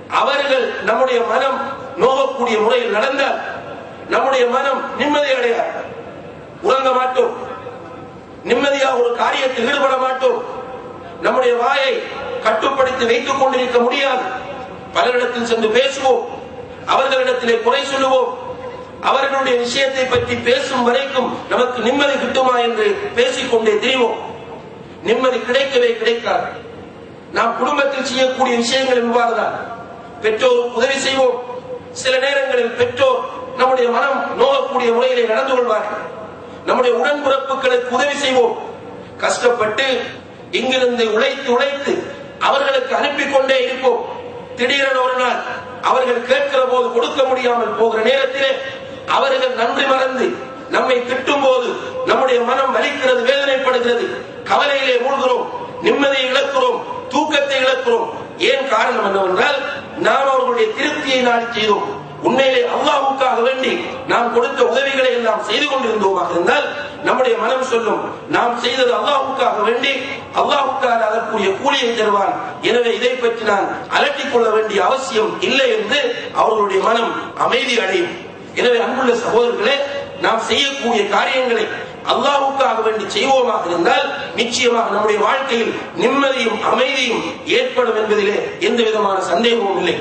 அவர்கள் நம்முடைய மனம் நோகக்கூடிய முறையில் நடந்தால் நம்முடைய மனம் நிம்மதி அடையாது. உறங்க மாட்டோம், நிம்மதியாக ஒரு காரியத்தில் ஈடுபட மாட்டோம், நம்முடைய வாயை கட்டுப்படுத்தி வைத்துக் கொண்டிருக்க முடியாது. பலரிடத்தில் சென்று பேசுவோம், அவர்களிடத்திலே குறை சொல்லுவோம், அவர்களுடைய விஷயத்தை பற்றி பேசும் வரைக்கும் நமக்கு நிம்மதி கிட்டுமா என்று பேசிக்கொண்டே திரிவோம். நிம்மதி கிடைக்கவே கிடைக்காது. நாம் குடும்பத்தில் செய்யக்கூடிய விஷயங்கள் இவ்வாறுதான். பெற்றோருக்கு உதவி செய்வோம், சில நேரங்களில் பெற்றோர் நம்முடைய மனம் நோகக்கூடிய முறையிலே நடந்து கொள்வார்கள். நம்முடைய உடன்பிறப்புகளுக்கு உதவி செய்வோம், கஷ்டப்பட்டு இங்கிருந்து உழைத்து உழைத்து அவர்களுக்கு அனுப்பி கொண்டே இருப்போம். திடீரென ஒரு நாள் அவர்கள் கேட்கிற போது கொடுக்க முடியாமல் போகிற நேரத்திலே அவர்கள் நன்றி மறந்து நம்மை திட்டும் போது நம்முடைய மனம் வலிக்கிறது, வேதனைப்படுகிறது, கவலையிலே மூழ்கிறோம், நிம்மதியை இழக்கிறோம், தூக்கத்தை இழக்கிறோம். ஏன் காரணம் என்னவென்றால் நாம் அவர்களுடைய திருப்தியை நாடி செய்தோம். உண்மையிலே அல்லாஹ்வுக்காக வேண்டி நாம் கொடுத்த உதவிகளை எல்லாம் செய்து கொண்டிருந்தோமாக இருந்தால் நம்முடைய மனம் சொல்லும், நாம் செய்தது அல்லாஹ்வுக்காக வேண்டி, அல்லாஹ்வுக்காக அதற்குரிய கூலியை தருவான், எனவே இதை பற்றி நான் அலட்டிக் கொள்ள வேண்டிய அவசியம் இல்லை என்று அவர்களுடைய மனம் அமைதி அடையும். எனவே அன்புள்ள சகோதரர்களே, நாம் செய்யக்கூடிய காரியங்களை அல்லாஹ்வுக்காக வேண்டி செய்வோமாக இருந்தால் நிச்சயமாக நம்முடைய வாழ்க்கையில் நிம்மதியும் அமைதியும் ஏற்படும் என்பதிலே எந்த விதமான சந்தேகமும் இல்லை.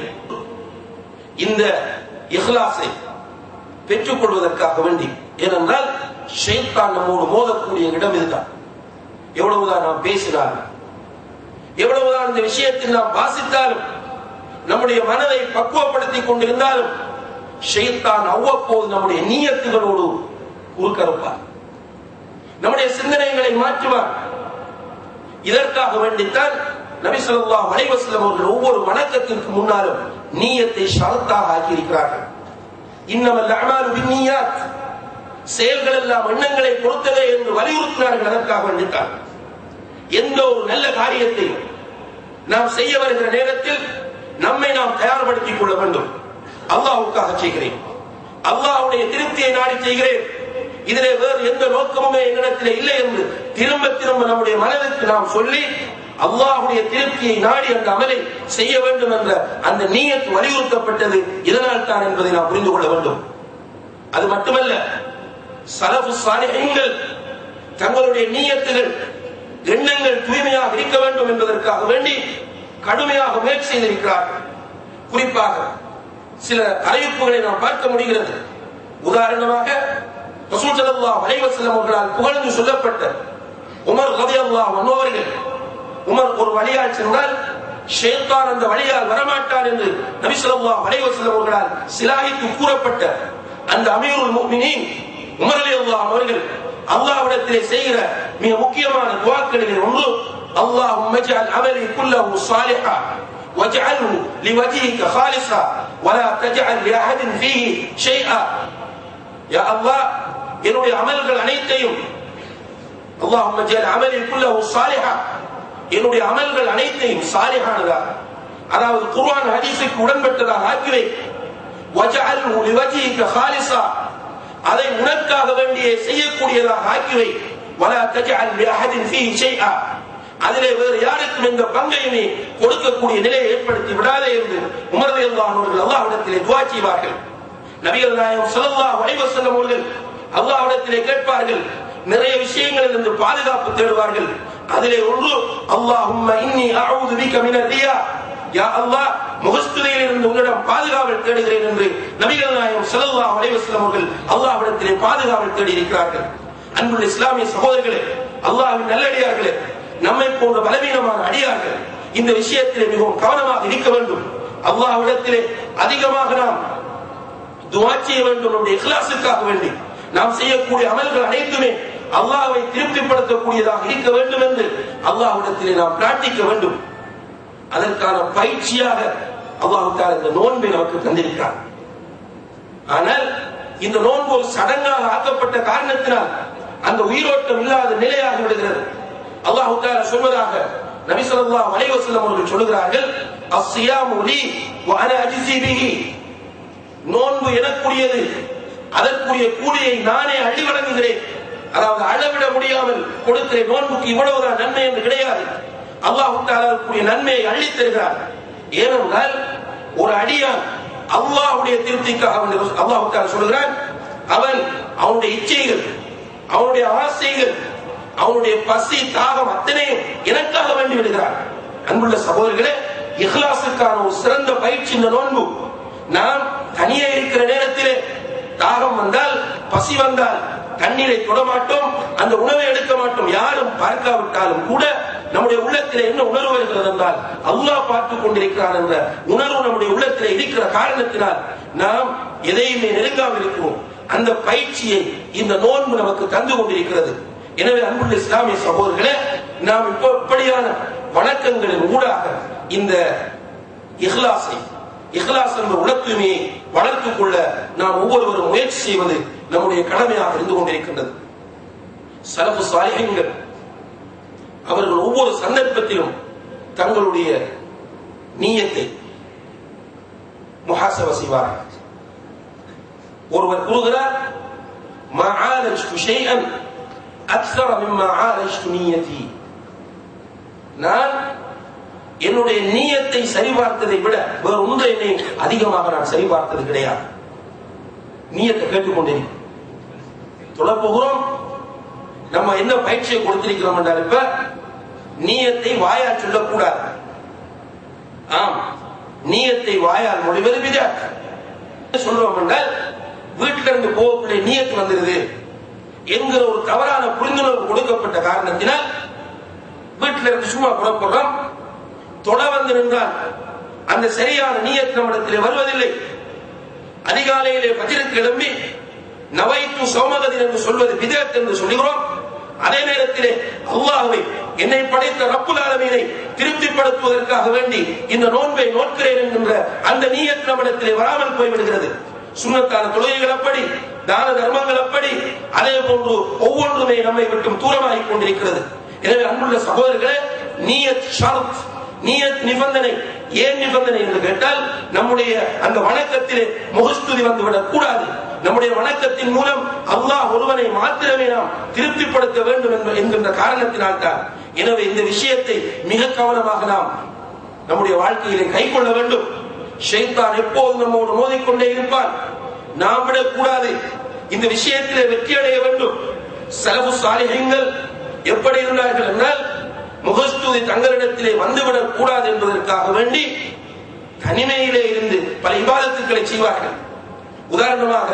இந்த இஹ்லாஸை பெற்றுக் கொள்வதற்காக வேண்டி, ஏனென்றால் ஷைத்தான் நம்மோடு மோதக்கூடிய இடம் இதுதான். எவ்வளவுதான் நாம் பேசினாலும், எவ்வளவுதான் இந்த விஷயத்தில் நாம் வாசித்தாலும், நம்முடைய மனதை பக்குவப்படுத்திக் கொண்டிருந்தாலும் ஷைத்தான் அவ்வப்போது நம்முடைய நியத்துகளோடு குறுக்கறுப்பார், நம்முடைய சிந்தனைகளை மாற்றுவார். இதற்காக வேண்டித்தான் நபி ஸல்லல்லாஹு அலைஹி வஸல்லம் அவர்கள் ஒவ்வொரு வணக்கத்திற்கு முன்னாலும் நியத்தை ஷரத்தாக ஆக்கியிருக்கிறார்கள். இன்னமல் அஅமாலு பின்னியாத், செயல்கள் எல்லாம் எண்ணங்களை பொறுத்ததே என்று வலியுறுத்தினார்கள். அதற்காக வேண்டித்தான் எந்த ஒரு நல்ல காரியத்தை நாம் செய்ய வருகிற நேரத்தில் நம்மை நாம் தயார்படுத்திக் கொள்ள வேண்டும். அல்லாஹ்வுக்காக செய்கிறேன், அல்லாஹ்வுடைய திருப்தியை நாடி செய்கிறேன், இதிலே வேறு எந்த நோக்கமுமே என்னிடத்திலே இல்லை என்று திரும்ப திரும்ப நம்முடைய மனதிற்கு நாம் சொல்லி அல்லாஹ்வுடைய திருப்தியை நாடி அந்த அமலை செய்ய வேண்டும் என்ற அந்த நியத் வலியுறுத்தப்பட்டது இதனால் தான் என்பதை நாம் புரிந்து கொள்ள வேண்டும். அது மட்டுமல்ல, ஸலஃபு ஸாலிஹீன்கள் தங்களுடைய நியத்துகள், எண்ணங்கள் தூய்மையாக இருக்க வேண்டும் என்பதற்காக வேண்டி கடுமையாக முயற்சி செய்திருக்கிறார்கள். குறிப்பாக சில அறிவிப்புகளை நாம் பார்க்க முடிகிறது. உதாரணமாக ரசூல் ஸல்லல்லாஹு அலைஹி வஸல்லம் அவர்களால் புகழ்ந்து சொல்லப்பட்ட உமர் ரலியல்லாஹு அன்ஹு அவர்கள், உமர் ஒரு வழியால் சென்றால் ஷைத்தான் அந்த வழியால் வரமாட்டான் என்று நபி ஸல்லல்லாஹு அலைஹி வஸல்லம் அவர்களால் சிலாகித்து கூறப்பட்ட அந்த அமீருல் முஃமினீன் உமர் ரலியல்லாஹு அவர்கள் அல்லாஹ்விடத்திலே செய்கிற மிக முக்கியமான துஆக்களில் ஒன்று, அல்லாஹும்ம ஜஅல் அமலி குல்லஹு ஸாலிஹா வஜஅல்ஹு லிவஜ்ஹிக காலிஸா வலா தஜஅல் லிஅஹதின் ஃபீஹி ஷைஆ. யா அல்லாஹ், என்னுடைய அமல்கள் அனைத்தையும், அல்லாஹும்ம ஜஅல் அமலி குல்லஹு ஸாலிஹா, என்னுடைய அமல்கள் அனைத்தையும் சாலிஹானதாக, அதாவது குர்ஆன் ஹதீஸுக்கு உடன்பட்டதாக ஆக்கிவை. வஜஅல்ஹு லிவஜ்ஹிக காலிஸா, அதை உனக்காக வேண்டியே செய்யக்கூடியதாக ஆக்கிவை. வலா தஜஅல் லிஅஹதின் ஃபீஹி ஷைஆ, அதிலே வேறு யாருக்கும் எந்த பங்கையுமே கொடுக்கக்கூடிய நிலையை ஏற்படுத்தி விடாதே என்று உமர் ரலியல்லாஹு அன்ஹு அவர்கள் அல்லாஹ்விடத்திலே துஆ செய்வார்கள். நபிகள் நாயகம் ஸல்லல்லாஹு அலைஹி வஸல்லம் அவர்கள் அல்லாஹ்விடத்திலே கேட்பார்கள், நிறைய விஷயங்களில் இருந்து பாதுகாப்பு தேடுவார்கள். அதிலே ஒன்று, அல்லாஹும்ம இன்னி அஊது பிக மினர் ரியா, யா அல்லாஹ், முகஸ்துதியில் இருந்து உன்னிடம் பாதுகாவல் தேடுகிறேன் என்று நபிகள் நாயகம் ஸல்லல்லாஹு அலைஹி வஸல்லம் அவர்கள் அல்லாஹ்விடத்திலே பாதுகாவல் தேடி இருக்கிறார்கள். அன்புள்ள இஸ்லாமிய சகோதரர்களே, அல்லாஹ்வின் நல்லடியார்களே, நம்மை போன்ற பலவீனமான அடியார்கள் இந்த விஷயத்திலே மிகவும் கவனமாக இருக்க வேண்டும். அல்லாஹ்விடத்திலே அதிகமாக நாம் துஆ செய்ய வேண்டும். நம்முடைய இக்லாஸுக்காக வேண்டி நாம் செய்யக்கூடிய அமல்கள் அனைத்துமே அல்லாஹ்வை திருப்திப்படுத்தக்கூடியதாக இருக்க வேண்டும் என்று அல்லாஹ்விடத்திலே நாம் பிரார்த்திக்க வேண்டும். அதற்கான பயிற்சியாக அல்லாஹ் தஆலா இந்த நோன்பை நமக்கு தந்திருக்கிறார். ஆனால் இந்த நோன்பு ஒரு சடங்காக ஆக்கப்பட்ட காரணத்தினால் அந்த உயிரோட்டம் இல்லாத நிலையாகி விடுகிறது. அல்லாஹ் தஆலா சொல்வதாக நபி ஸல்லல்லாஹு அலைஹி வஸல்லம் அவர்கள் சொல்கிறார்கள், அஸ்ஸியாமு லீ வ அனா அஜ்ஸி பிஹி, நோன்பு எனக்குரியது, அதற்குரிய கூலியை நானே அள்ளி வழங்குகிறேன். அதாவது அளவிட முடியாமல் கொடுக்கிறேன். நோன்புக்கு இவ்வளவுதான் நன்மை என்று கிடையாது. அல்லாஹ் தஆலா கூடிய நன்மையை அள்ளி தருகிறார். ஏனென்றால் ஒரு அடியான் அல்லாஹ்வுடைய திருப்திக்காக அல்லாஹ் தஆலா சொல்கிறான், அவன் அவனுடைய இச்சைகள், அவனுடைய ஆசைகள், அவனுடைய பசி தாகம் அத்தனையும் எனக்காக வேண்டி விடுகிறான். அன்புள்ள சகோதரர்களே, இஹ்லாஸுக்கான ஒரு சிறந்த பயிற்சி இந்த நோன்பு. நாம் தனியே இருக்கிற நேரத்திலே தாகம் வந்தால், பசி வந்தால் தண்ணீரை தொடமாட்டோம், அந்த உணவை எடுக்க மாட்டோம். யாரும் பார்க்காவிட்டாலும் கூட நம்முடைய உள்ளத்திலே என்ன உணர்வு வருகிறது என்றால் அல்லாஹ் பார்த்துக் கொண்டிருக்கிறான் என்ற உணர்வு நம்முடைய உள்ளத்திலே இருக்கிற காரணத்தினால் நாம் எதையுமே நெருங்காமல் இருக்கிறோம். அந்த பயிற்சியை இந்த நோன்பு நமக்கு தந்து கொண்டிருக்கிறது. எனவே அன்புள்ள இஸ்லாமிய சகோதரர்களே, நாம் இப்போ இப்படியான வணக்கங்களின் ஊடாக இந்த இஹ்லாஸை இஹ்லாஸ் என்ற உள தூய்மையை வளர்த்துக் கொள்ள நாம் ஒவ்வொருவரும் முயற்சி செய்வது நம்முடைய கடமையாக இருந்து கொண்டிருக்கின்றது. ஸலஃபு ஸாலிஹீன்கள் அவர்கள் ஒவ்வொரு சந்தர்ப்பத்திலும் தங்களுடைய நியத்தை முஹாசபா செய்வார்கள். ஒருவர் கூறுகிறார், மா ஆலஜ்து ஷைஅன் அக்ஸர மிம்மா ஆலஜ்து நியதி. நான் என்னுடைய நியத்தை சரிபார்த்ததை விட வேறு ஒன்றை அதிகமாக நான் சரிபார்த்தது கிடையாது. நியத்தை கேட்டுக்கொண்டேன். தொடர்புகிறோம். நம்ம என்ன பயிற்சியை கொடுத்திருக்கிறோம் என்றால், இப்ப நியத்தை வாயால் சொல்லக்கூடாது. ஆம், நியத்தை வாயால் மொழிவது பிதாத். சொல்றோம் என்றால் வீட்டில இருந்து போகக்கூடிய நியத்து வந்துருது என்கிற ஒரு தவறான புரிந்துணர்வு கொடுக்கப்பட்ட காரணத்தினால் வீட்டில இருந்து சும்மா புறப்படுறோம். தொட வந்து நின்றால் அந்த சரியான நியத் நம்மிடத்திலே வருவதில்லை. அதிகாலையிலே ஃபஜ்ருக்கு எழும்பி நவைத்து சௌமகதின் என்று சொல்வது பிதஅத் என்று சொல்கிறோம். அதே நேரத்திலே அல்லாஹ்வை, என்னை படைத்த ரப்புல் ஆலமீனை திருப்திப்படுத்துவதற்காக வேண்டி இந்த நோன்பை நோக்கிறேன் என்கின்ற அந்த நியத் நம்மிடத்திலே வராமல் போய்விடுகிறது. சுன்னத்தான தொழுகைகள் அப்படி, தான தர்மங்கள் அப்படி, அதே போன்று ஒவ்வொன்றுமே நம்மை விட்டும் தூரமாகிக் கொண்டிருக்கிறது. எனவே அன்புள்ள சகோதரர்களே, நியத் ஷர்த், நியத் நிபந்தனை. ஏன் நிபந்தனை என்று கேட்டால், நம்முடைய அந்த வணக்கத்திலே முகஸ்துதி வந்துவிடக் கூடாது. நம்முடைய வணக்கத்தின் மூலம் அல்லாஹ் ஒருவனை மாத்திரமே நாம் திருப்திப்படுத்த வேண்டும் என்கின்ற காரணத்தினால் தான். எனவே இந்த விஷயத்தை மிக கவனமாக நாம் நம்முடைய வாழ்க்கையிலே கை கொள்ள வேண்டும். ஷைத்தான் எப்போதும் நம்மோடு மோதிக்கொண்டே இருப்பான். நாம் விடக்கூடாது. இந்த விஷயத்திலே வெற்றி அடைய வேண்டும். ஸலஃபு ஸாலிஹீன்கள் எப்படி இருந்தார்கள் என்றால், முகஸ்துதி தங்களிடத்திலே வந்துவிடக் கூடாது என்பதற்காக வேண்டி தனிமையிலே இருந்து பல இபாதத்துக்களை செய்வார்கள். உதாரணமாக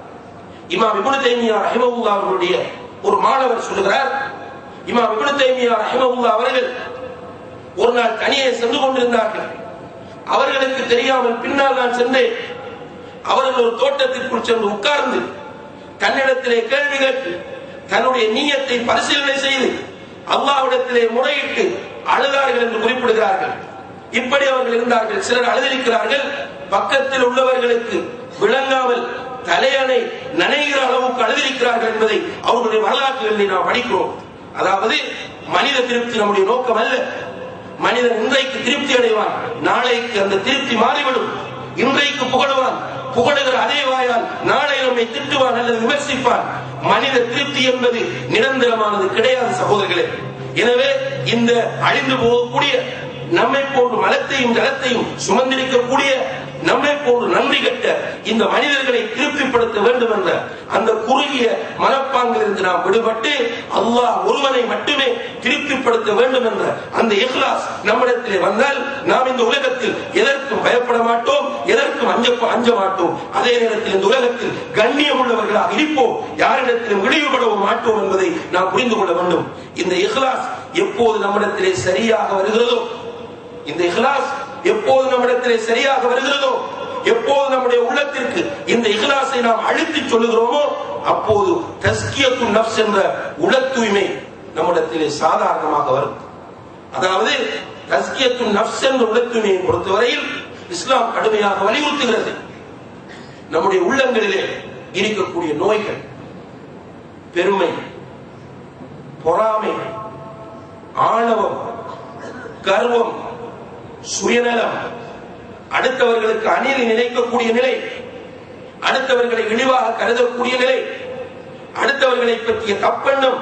இமாம் இப்னு தைமியா ரஹிமஹுல்லாஹ் அவர்களுடைய ஒரு மாணவர் சொல்கிறார், இமாம் இப்னு தைமியா ரஹிமஹுல்லாஹ் அவர்கள் ஒரு நாள் தனியே சென்று கொண்டிருந்தார்கள். அவர்களுக்கு தெரியாமல் பின்னால் நான் சென்றேன். அவர்கள் ஒரு தோட்டத்திற்குள் சென்று உட்கார்ந்து தன்னிடத்திலே கேள்வி கேட்டு தன்னுடைய நியத்தை பரிசீலனை செய்து அல்லாஹ்விடத்திலே முறையிட்டு அழுதார்கள் என்று குறிப்பிடுகிறார்கள். இப்படி அவர்கள் இருந்தார்கள். சிலர் அழுதிருக்கிறார்கள். பக்கத்தில் உள்ளவர்களுக்கு விளங்காமல் தலையணை நனைகிற அளவுக்கு அழுதிருக்கிறார்கள் என்பதை அவர்களுடைய வரலாற்றுகளில் நாம் படிக்கிறோம். அதாவது மனித திருப்தி நம்முடைய நோக்கம் அல்ல. மனிதன் இன்றைக்கு திருப்தி அடைவான், நாளைக்கு அந்த திருப்தி மாறிவிடும். இன்றைக்கு புகழுவான், புகழுகிற அதே வாயால் நாளை நம்மை திட்டுவான் அல்லது விமர்சிப்பான். மனித திருப்தி என்பது நிரந்தரமானது கிடையாது சகோதரர்களே. எனவே இந்த அழிந்து போகக்கூடிய, நம்மை போன்று மலத்தையும் ஜலத்தையும் சுமந்திருக்கக்கூடிய, நம்மை போன்று நன்றி கட்ட இந்த மனிதர்களை திருப்திப்படுத்த வேண்டும் என்ற அந்த குறுகிய மனப்பாங்கிலிருந்து நாம் விடுபட்டு அல்லாஹ் ஒருவனை மட்டுமே திருப்திப்படுத்த வேண்டும் என்ற அந்த இஹ்லாஸ் நம்மிடத்திலே வந்தால் நாம் இந்த உலகத்தில் எதற்கும் பயப்பட மாட்டோம், எதற்கும் அஞ்ச அஞ்ச மாட்டோம். அதே நேரத்தில் இந்த உலகத்தில் கண்ணியம் உள்ளவர்களாக இருப்போம், யாரிடத்திலும் இழிவுபடவும் மாட்டோம் என்பதை நாம் புரிந்து கொள்ள வேண்டும். இந்த இஹ்லாஸ் எப்போது நம்மிடத்திலே சரியாக வருகிறதோ, இந்த இஹ்லாஸ் எப்போது நம்மிடத்திலே சரியாக வருகிறதோ, எப்போது நம்முடைய உள்ளத்திற்கு இந்த இஹ்லாஸை நாம் அழுத்தி சொல்லுகிறோமோ, அப்போது தஸ்கியத்துன் நஃப்ஸ் என்ற உள தூய்மை நம்மிடத்திலே சாதாரணமாக வரும். அதாவது தஸ்கியத்துன் நஃப்ஸ் என்ற உள தூய்மையை பொறுத்தவரையில் இஸ்லாம் கடுமையாக வலியுறுத்துகிறது. நம்முடைய உள்ளங்களிலே இருக்கக்கூடிய நோய்கள், பெருமை, பொறாமை, ஆணவம், கர்வம், சுயநலம், அடுத்தவர்களுக்கு அநீதி நினைக்கக்கூடிய நிலை, அடுத்தவர்களை இழிவாக கருதக்கூடிய நிலை, அடுத்தவர்களை பற்றிய தப்பெண்ணம்,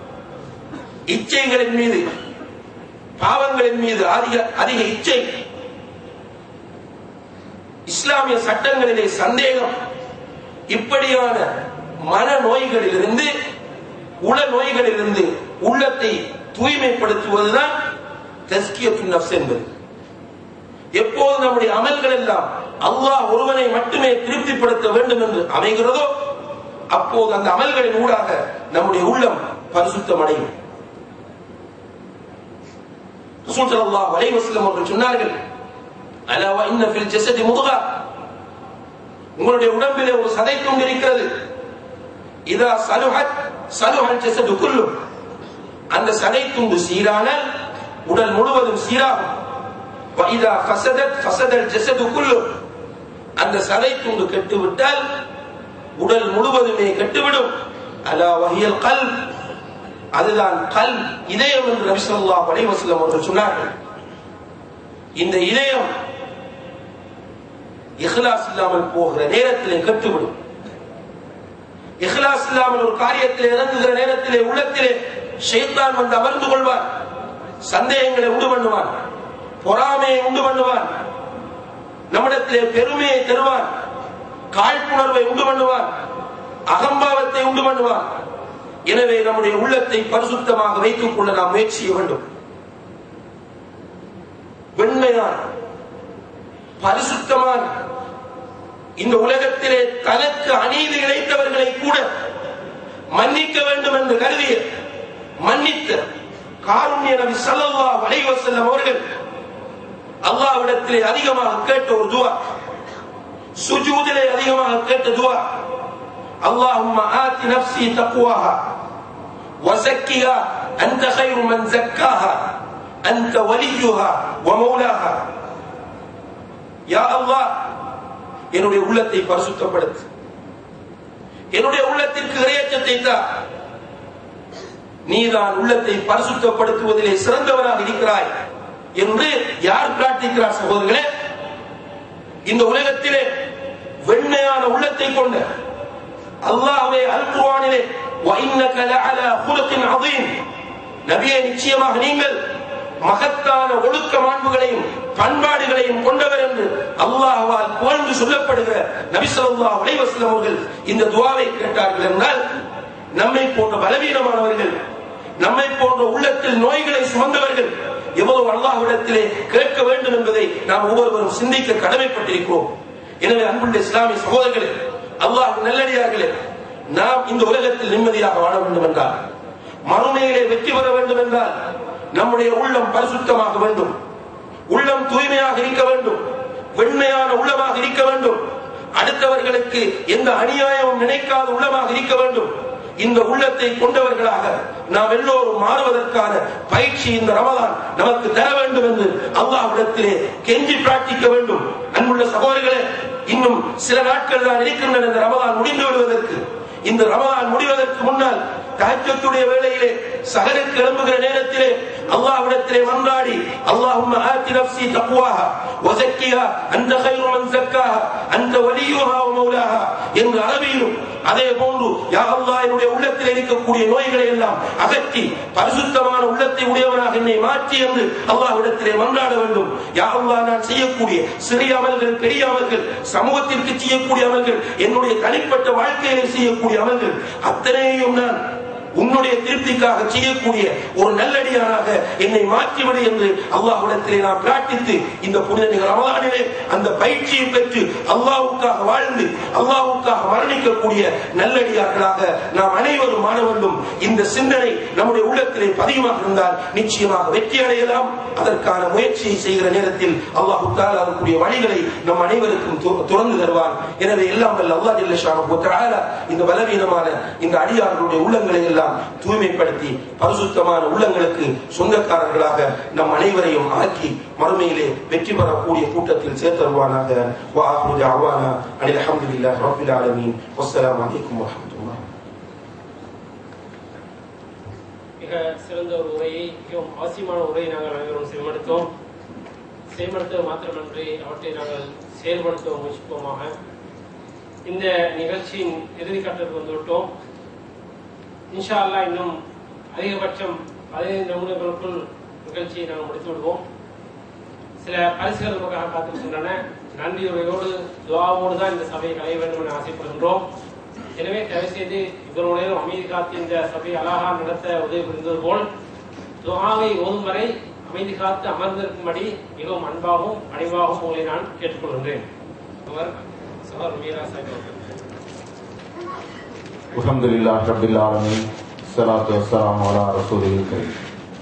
இச்சைகளின் மீது, பாவங்களின் மீது அதிக அதிக இச்சை, இஸ்லாமிய சட்டங்களிலே சந்தேகம், இப்படியான மன நோய்களிலிருந்து உள நோய்களிலிருந்து உள்ளத்தை தூய்மைப்படுத்துவதுதான் தஸ்கியத்துன் நஃப்ஸ் என்பது. எப்போது நம்முடைய அமல்கள் எல்லாம் அல்லாஹ் ஒருவனை மட்டுமே திருப்திப்படுத்த வேண்டும் என்று அமைகிறதோ அப்போது அந்த அமல்களின் ஊடாக நம்முடைய உள்ளம் பரிசுத்தம் அடையும். ரசூல் ஸல்லல்லாஹு அலைஹி வஸல்லம் அவர்கள் சொன்னார்கள், அலா வ இன்ன ஃபில் ஜஸதி முத்கா, உங்களுடைய உடம்பிலே ஒரு சதை துண்டு இருக்கிறது. இதா சலுஹத் சலுஹல் ஜஸது குல்லு, அந்த சதை துண்டு சீரானால் உடல் முழுவதும் சீராகும். வ இதா ஃபஸதத் ஃபஸதல் ஜஸது குல்லு, அந்த சதை துண்டு கெட்டுவிட்டால் உடல் முழுவதுமே கெட்டுவிடும். அலா வஹியல் கல்ப், அதுதான் கல்ப், இதயம் என்று நபி ஸல்லல்லாஹு அலைஹி வஸல்லம் அவர்கள் சொன்னார்கள். இந்த இதயம் இஹ்லாஸ் இல்லாமல் போகிற நேரத்திலே கெட்டுவிடும். இஹ்லாஸ் இல்லாமல் ஒரு காரியத்திலே இறங்குகிற நேரத்திலே உள்ளத்திலே ஷைத்தான் வந்து அமர்ந்து கொள்வான், சந்தேகங்களை உண்டு பண்ணுவான், பொறாமையை உண்டு பண்ணுவான், நம்மிடத்திலே பெருமையை தருவான், காழ்ப்புணர்வை உண்டு பண்ணுவான், அகம்பாவத்தை உண்டு பண்ணுவான். எனவே நம்முடைய உள்ளத்தை பரிசுத்தமாக வைத்துக் கொள்ள நாம் முயற்சி செய்ய வேண்டும். வெண்மையான பரிசுத்தமான இந்த உலகத்திலே தனக்கு அநீதி இழைத்தவர்களை கூட மன்னிக்க வேண்டும் என்று கருதிய மன்னித்த காருண்ய நபி ஸல்லல்லாஹு அலைஹி வஸல்லம் அவர்கள் அல்லாஹ்விடத்திலே அதிகமாக கேட்ட ஒரு துஆ, சுஜூதிலே அதிகமாக கேட்ட துஆ, அல்லாஹும்ம ஆதி நஃப்ஸி தக்வாஹா வஸக்கிஹா அன்த கைரு மன் ஸக்காஹா அன்த வலியுஹா வ மௌலாஹா. யா அல்லாஹ், என்னுடைய உள்ளத்தை பரிசுத்தப்படுத்து, என்னுடைய உள்ளத்திற்கு இறையச்சத்தை தா, நீதான் உள்ளத்தை பரிசுத்தப்படுத்துவதிலே சிறந்தவனாக இருக்கிறாய் என்று யார் பிரார்த்திக்கிறார் சகோதரர்களே? இந்த உலகத்திலே வெண்மையான உள்ளத்தை கொண்ட அல்லாஹ்வே அல் குர்ஆனிலே வ இன்னக லஅலா குலுகின் அதீம், நபியே நிச்சயமாக நீங்கள் மகத்தான ஒழுக்க மாண்புகளையும் பண்பாடுகளையும் கொண்டவர் என்று அல்லாஹ்வால் புகழ்ந்து சொல்லப்படுகிற நபி ஸல்லல்லாஹு அலைஹி வஸல்லம் அவர்கள் இந்த துஆவை கேட்டார்கள் என்றால், நம்மை போன்ற பலவீனமானவர்கள், நம்மை போன்ற உள்ளத்தில் நோய்களை சுமந்தவர்கள் எவ்வளவு அல்லாஹ்விடத்திலே கேட்க வேண்டும் என்பதை நாம் ஒவ்வொருவரும் சிந்திக்க கடமைப்பட்டிருக்கிறோம். எனவே அன்புள்ள இஸ்லாமிய சகோதரர்களே, அல்லாஹ் நல்லடியார்களே, நாம் இந்த உலகத்தில் நிம்மதியாக வாழ வேண்டும் என்றால், மறுமையிலே வெற்றி பெற வேண்டும் என்றால் நம்முடைய உள்ளம் பரிசுத்தமாக வேண்டும், உள்ளம் தூய்மையாக இருக்க வேண்டும், வெண்மையான உள்ளமாக இருக்க வேண்டும், அடுத்தவர்களுக்கு எந்த அநியாயமும் நினைக்காத உள்ளமாக இருக்க வேண்டும். இந்த உள்ளத்தை கொண்டவர்களாக நாம் எல்லோரும் மாறுவதற்கான பயிற்சி இந்த ரமலான் நமக்கு தர வேண்டும் என்று அல்லாஹ்விடத்திலே கெஞ்சி பிரார்த்திக்க வேண்டும். அன்புள்ள சகோதரர்களே, இன்னும் சில நாட்கள் தான் இருக்கின்றன இந்த ரமலான் முடிந்து விடுவதற்கு. இந்த ரமலான் முடிவதற்கு முன்னால் தஹஜ்ஜுடைய வேளையிலே சஹருக்கு எழும்புகிற நேரத்திலே அல்லாஹ்விடத்திலே மன்றாடி, அல்லாஹும்ம ஆதி நஃப்ஸி தக்வாஹா வ ஸக்கிஹா அன்த கைரு மன் ஸக்காஹா அன்த வலியுஹா வ மௌலாஹா என்ற அளவிலும், அதே போன்று யா அல்லாஹ், என்னுடைய உள்ளத்தில் இருக்கக்கூடிய நோய்களை எல்லாம் அகற்றி பரிசுத்தமான உள்ளத்தை உடையவனாக என்னை மாற்றி என்று அல்லாஹ்விடத்திலே மன்றாட வேண்டும். யா அல்லாஹ், நான் செய்யக்கூடிய சிறிய அமல்கள், பெரிய அமல்கள், சமூகத்திற்கு செய்யக்கூடிய அமல்கள், என்னுடைய தனிப்பட்ட வாழ்க்கையிலே செய்யக்கூடிய அமல்கள் அத்தனையும் நான் உன்னுடைய திருப்திக்காக செய்யக்கூடிய ஒரு நல்லடியானாக என்னை மாற்றிவிடு என்று அல்லாஹ்விடத்திலே நாம் பிரார்த்தித்து இந்த புனித ரமலானிலே அந்த பயிற்சியை பெற்று அல்லாஹ்வுக்காக வாழ்ந்து அல்லாஹ்வுக்காக மரணிக்கக்கூடிய நல்லடியார்களாக நாம் அனைவரும் மாற வேண்டும். இந்த சிந்தனை நம்முடைய உள்ளத்திலே பதிகமாக இருந்தால் நிச்சயமாக வெற்றி அடையலாம். அதற்கான முயற்சியை செய்கிற நேரத்தில் அல்லாஹ் தஆலா அதற்குரிய வழிகளை நம் அனைவருக்கும் துறந்து தருவான். எனவே எல்லாம் வல்ல அல்லாஹ் ஜல்ல ஷானஹு வ தஆலா இந்த பலவீனமான இந்த அடியார்களுடைய உள்ளங்களை எல்லாம் தூய்மைப்படுத்தி பரிசுத்தமான உள்ளங்களுக்கு சொந்தக்காரர்களாக நம் அனைவரையும் ஆக்கி மறுமையிலே வெற்றி பெறக்கூடிய கூட்டத்தில் சேர்த்தருவானாக. வ ஆகிரு தஅவானா அனில் ஹம்துலில்லாஹி ரப்பில் ஆலமீன். வஸ்ஸலாமு அலைக்கும் வரஹ்மத்துல்லாஹ். மிக சிறந்த ஒரு உரையை, மிகவும் அவசியமான உரையை நாங்கள் அனைவரும் செயல்படுத்தோம். செயல்படுத்த மாத்திரமன்றி அவற்றை நாங்கள் செயல்படுத்த முயற்சிப்போமாக. இந்த நிகழ்ச்சியின் இறுதிக்கட்டத்துக்கு வந்துவிட்டோம். இன்ஷா அல்லாஹ் இன்னும் அதிகபட்சம் பதினைந்து நிமிடங்களுக்குள் நிகழ்ச்சியை நாங்கள் முடித்து விடுவோம். சில பரிசுகள் நமக்காக காத்திருக்கின்றன. நன்றியுரையோடு துஆவோடு தான் இந்த சபையை களைய வேண்டும் என ஆசைப்படுகின்றோம். எனவே தயவு செய்து இவருடைய அமைதி காத்து இந்த சபை அழகாக நடத்த உதவி புரிந்தது போல் துஆவை ஓதும் வரை அமைதி காத்து அமர்ந்திருக்கும்படி மிகவும் அன்பாகவும் பணிவாகவும் உங்களை நான் கேட்டுக்கொள்கின்றேன். அல்ஹம்துலில்லாஹி ரப்பில் ஆலமீன் ஸலாத்து வஸ்ஸலாமு அலா ரசூலில் கரீம்.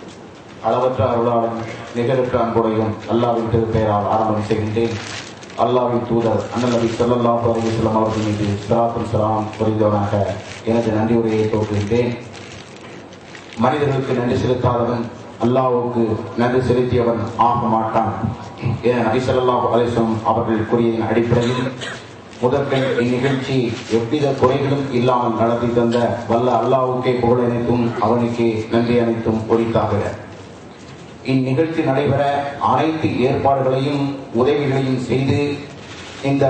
அளவற்ற அருளாளன் நிகரற்ற அன்புடையும் அல்லாஹ்வின் திருப்பெயரால் ஆரம்பம் செய்கின்றேன். அல்லாஹ்வின் தூதர் அண்ணல் நபி ஸல்லல்லாஹு அலைஹி வஸல்லம் அவர்கள் மீது ஸலாத்தும் ஸலாம் புரிந்தவனாக எனது நன்றி உரையை துவக்குகின்றேன். மனிதர்களுக்கு நன்றி செலுத்தாதவன் அல்லாஹ்வுக்கு நன்றி செலுத்தியவன் ஆக மாட்டான் என நபி ஸல்லல்லாஹு அலைஹி வஸல்லம் அவர்கள் கூறியதன் அடிப்படையில் முதற்கண் இந்நிகழ்ச்சி எவ்வித குறைகளும் இல்லாமல் நடத்தி தந்த வல்ல அல்லாஹ்வுக்கே புகழ் அனைத்தும் அவனுக்கே நன்றி அனைத்தும் உரித்தாகிற. இந்நிகழ்ச்சி நடைபெற அனைத்து ஏற்பாடுகளையும் உதவிகளையும் செய்து இந்த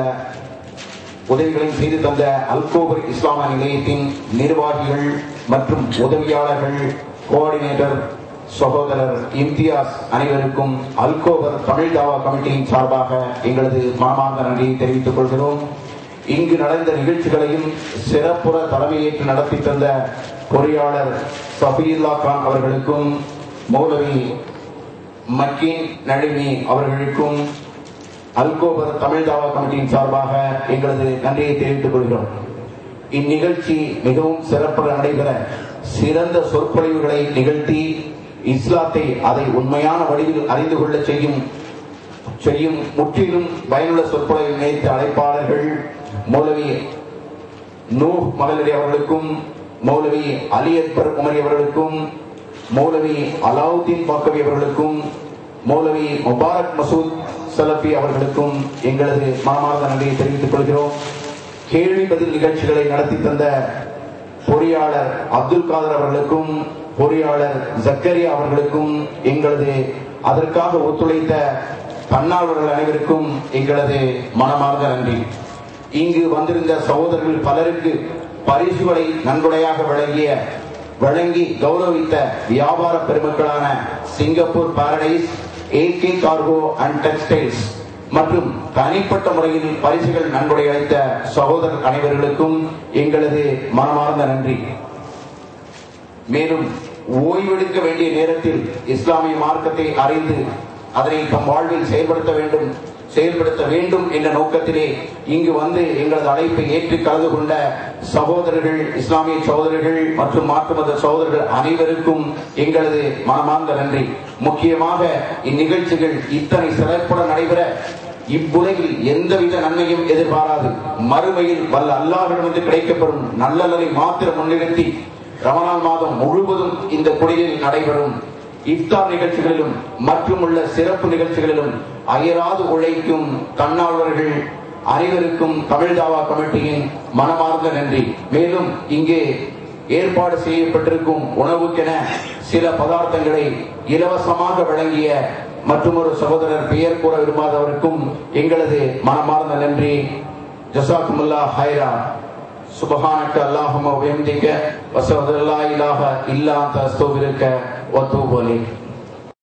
உதவிகளையும் செய்து தந்த அல்கோபர் இஸ்லாமிய நிலையத்தின் நிர்வாகிகள் மற்றும் உதவியாளர்கள், கோஆர்டினேட்டர் சகோதரர் இம்தியாஸ் அனைவருக்கும் அல்கோபர் தமிழ் தாவா கமிட்டியின் சார்பாக எங்களது மனமார்ந்த நன்றியை தெரிவித்துக் கொள்கிறோம். இங்கு நடந்த நிகழ்ச்சிகளையும் சிறப்புற தலைமையேற்று நடத்தி தந்த பொறியாளர் சஃபியுல்லா கான் அவர்களுக்கும் மௌலவி மக்கீன் நளினி அவர்களுக்கும் அல்கோபர் தமிழ் தாவா கமிட்டியின் சார்பாக எங்களது நன்றியை தெரிவித்துக் கொள்கிறோம். இந்நிகழ்ச்சி மிகவும் சிறப்புற நடைபெற சிறந்த சொற்பொழிவுகளை நிகழ்த்தி இஸ்லாத்தை அதை உண்மையான வழியில் அறிந்து கொள்ள செய்யும் செய்யும் முற்றிலும் பயனுள்ள சொற்பொழிவை நினைத்த அழைப்பாளர்கள் மௌலவி நூஹ் மகளடி அவர்களுக்கும், மௌலவி அலி அக்பர் உமரி அவர்களுக்கும், மௌலவி அலாவுதீன் பாக்கவி அவர்களுக்கும், மௌலவி முபாரக் மசூத் சலபி அவர்களுக்கும் எங்களது மனமார்ந்த நன்றியை தெரிவித்துக் கொள்கிறோம். கேள்வி பதில் நிகழ்ச்சிகளை நடத்தி தந்த பொறியாளர் அப்துல் காதர் அவர்களுக்கும், பொறியாளர் ஜக்கரியா அவர்களுக்கும் எங்களது அதற்காக ஒத்துழைத்த தன்னார்வலர்கள் அனைவருக்கும் எங்களது மனமார்ந்த நன்றி. இங்கு வந்திருந்த சகோதரர்கள் பலருக்கு பரிசுகளை நன்கொடையாக வழங்கிய வழங்கி கௌரவித்த வியாபார பெருமக்களான Singapore paradise, AK cargo and textiles மற்றும் தனிப்பட்ட முறையில் பரிசுகள் நன்கொடை அளித்த சகோதரர் அனைவர்களுக்கும் எங்களது மனமார்ந்த நன்றி. மேலும் ஓய்வெடுக்க வேண்டிய நேரத்தில் இஸ்லாமிய மார்க்கத்தை அறிந்து அதனை தம் வாழ்வில் செயல்படுத்த வேண்டும் செயல்படுத்த வேண்டும் என்ற நோக்கத்திலே இங்கு வந்து எங்களது அழைப்பை ஏற்று கலந்து கொண்ட சகோதரர்கள், இஸ்லாமிய சகோதரர்கள் மற்றும் மாற்று மத சகோதரர்கள் அனைவருக்கும் எங்களது மனமார்ந்த நன்றி. முக்கியமாக இந்நிகழ்ச்சிகள் இத்தனை சிறப்புடன் நடைபெற இவ்வுலகில் எந்தவித நன்மையும் எதிர்பாராது மறுமையில் வல்ல அல்லாஹ்விடமிருந்து கிடைக்கப்படும் நல்லதை மாத்திரம் முன்னிறுத்தி ரமலான் மாதம் முழுவதும் இந்த குடியில் நடைபெறும் இஃப்தார் நிகழ்ச்சிகளிலும் மற்றும் உள்ள சிறப்பு நிகழ்ச்சிகளிலும் அயராது உழைக்கும் தன்னார்வலர்கள் அனைவருக்கும் தமிழ் தாவா கமிட்டியின் மனமார்ந்த நன்றி. மேலும் இங்கே ஏற்பாடு செய்யப்பட்டிருக்கும் உணவுக்கென சில பதார்த்தங்களை இலவசமாக வழங்கிய மற்றொரு சகோதரர் பெயர் கூற விரும்பாதவருக்கும் எங்களது மனமார்ந்த நன்றி. ஜஸாக்குமுல்லாஹ் ஹைரா. சுப்ஹானக அல்லாஹும்ம வ பிஹம்திக வ ஸல்லல்லாஹு இலாஹ இல்லா அன்த அஸ்தக்ஃபிருக வ அத்தூபு இலைக்.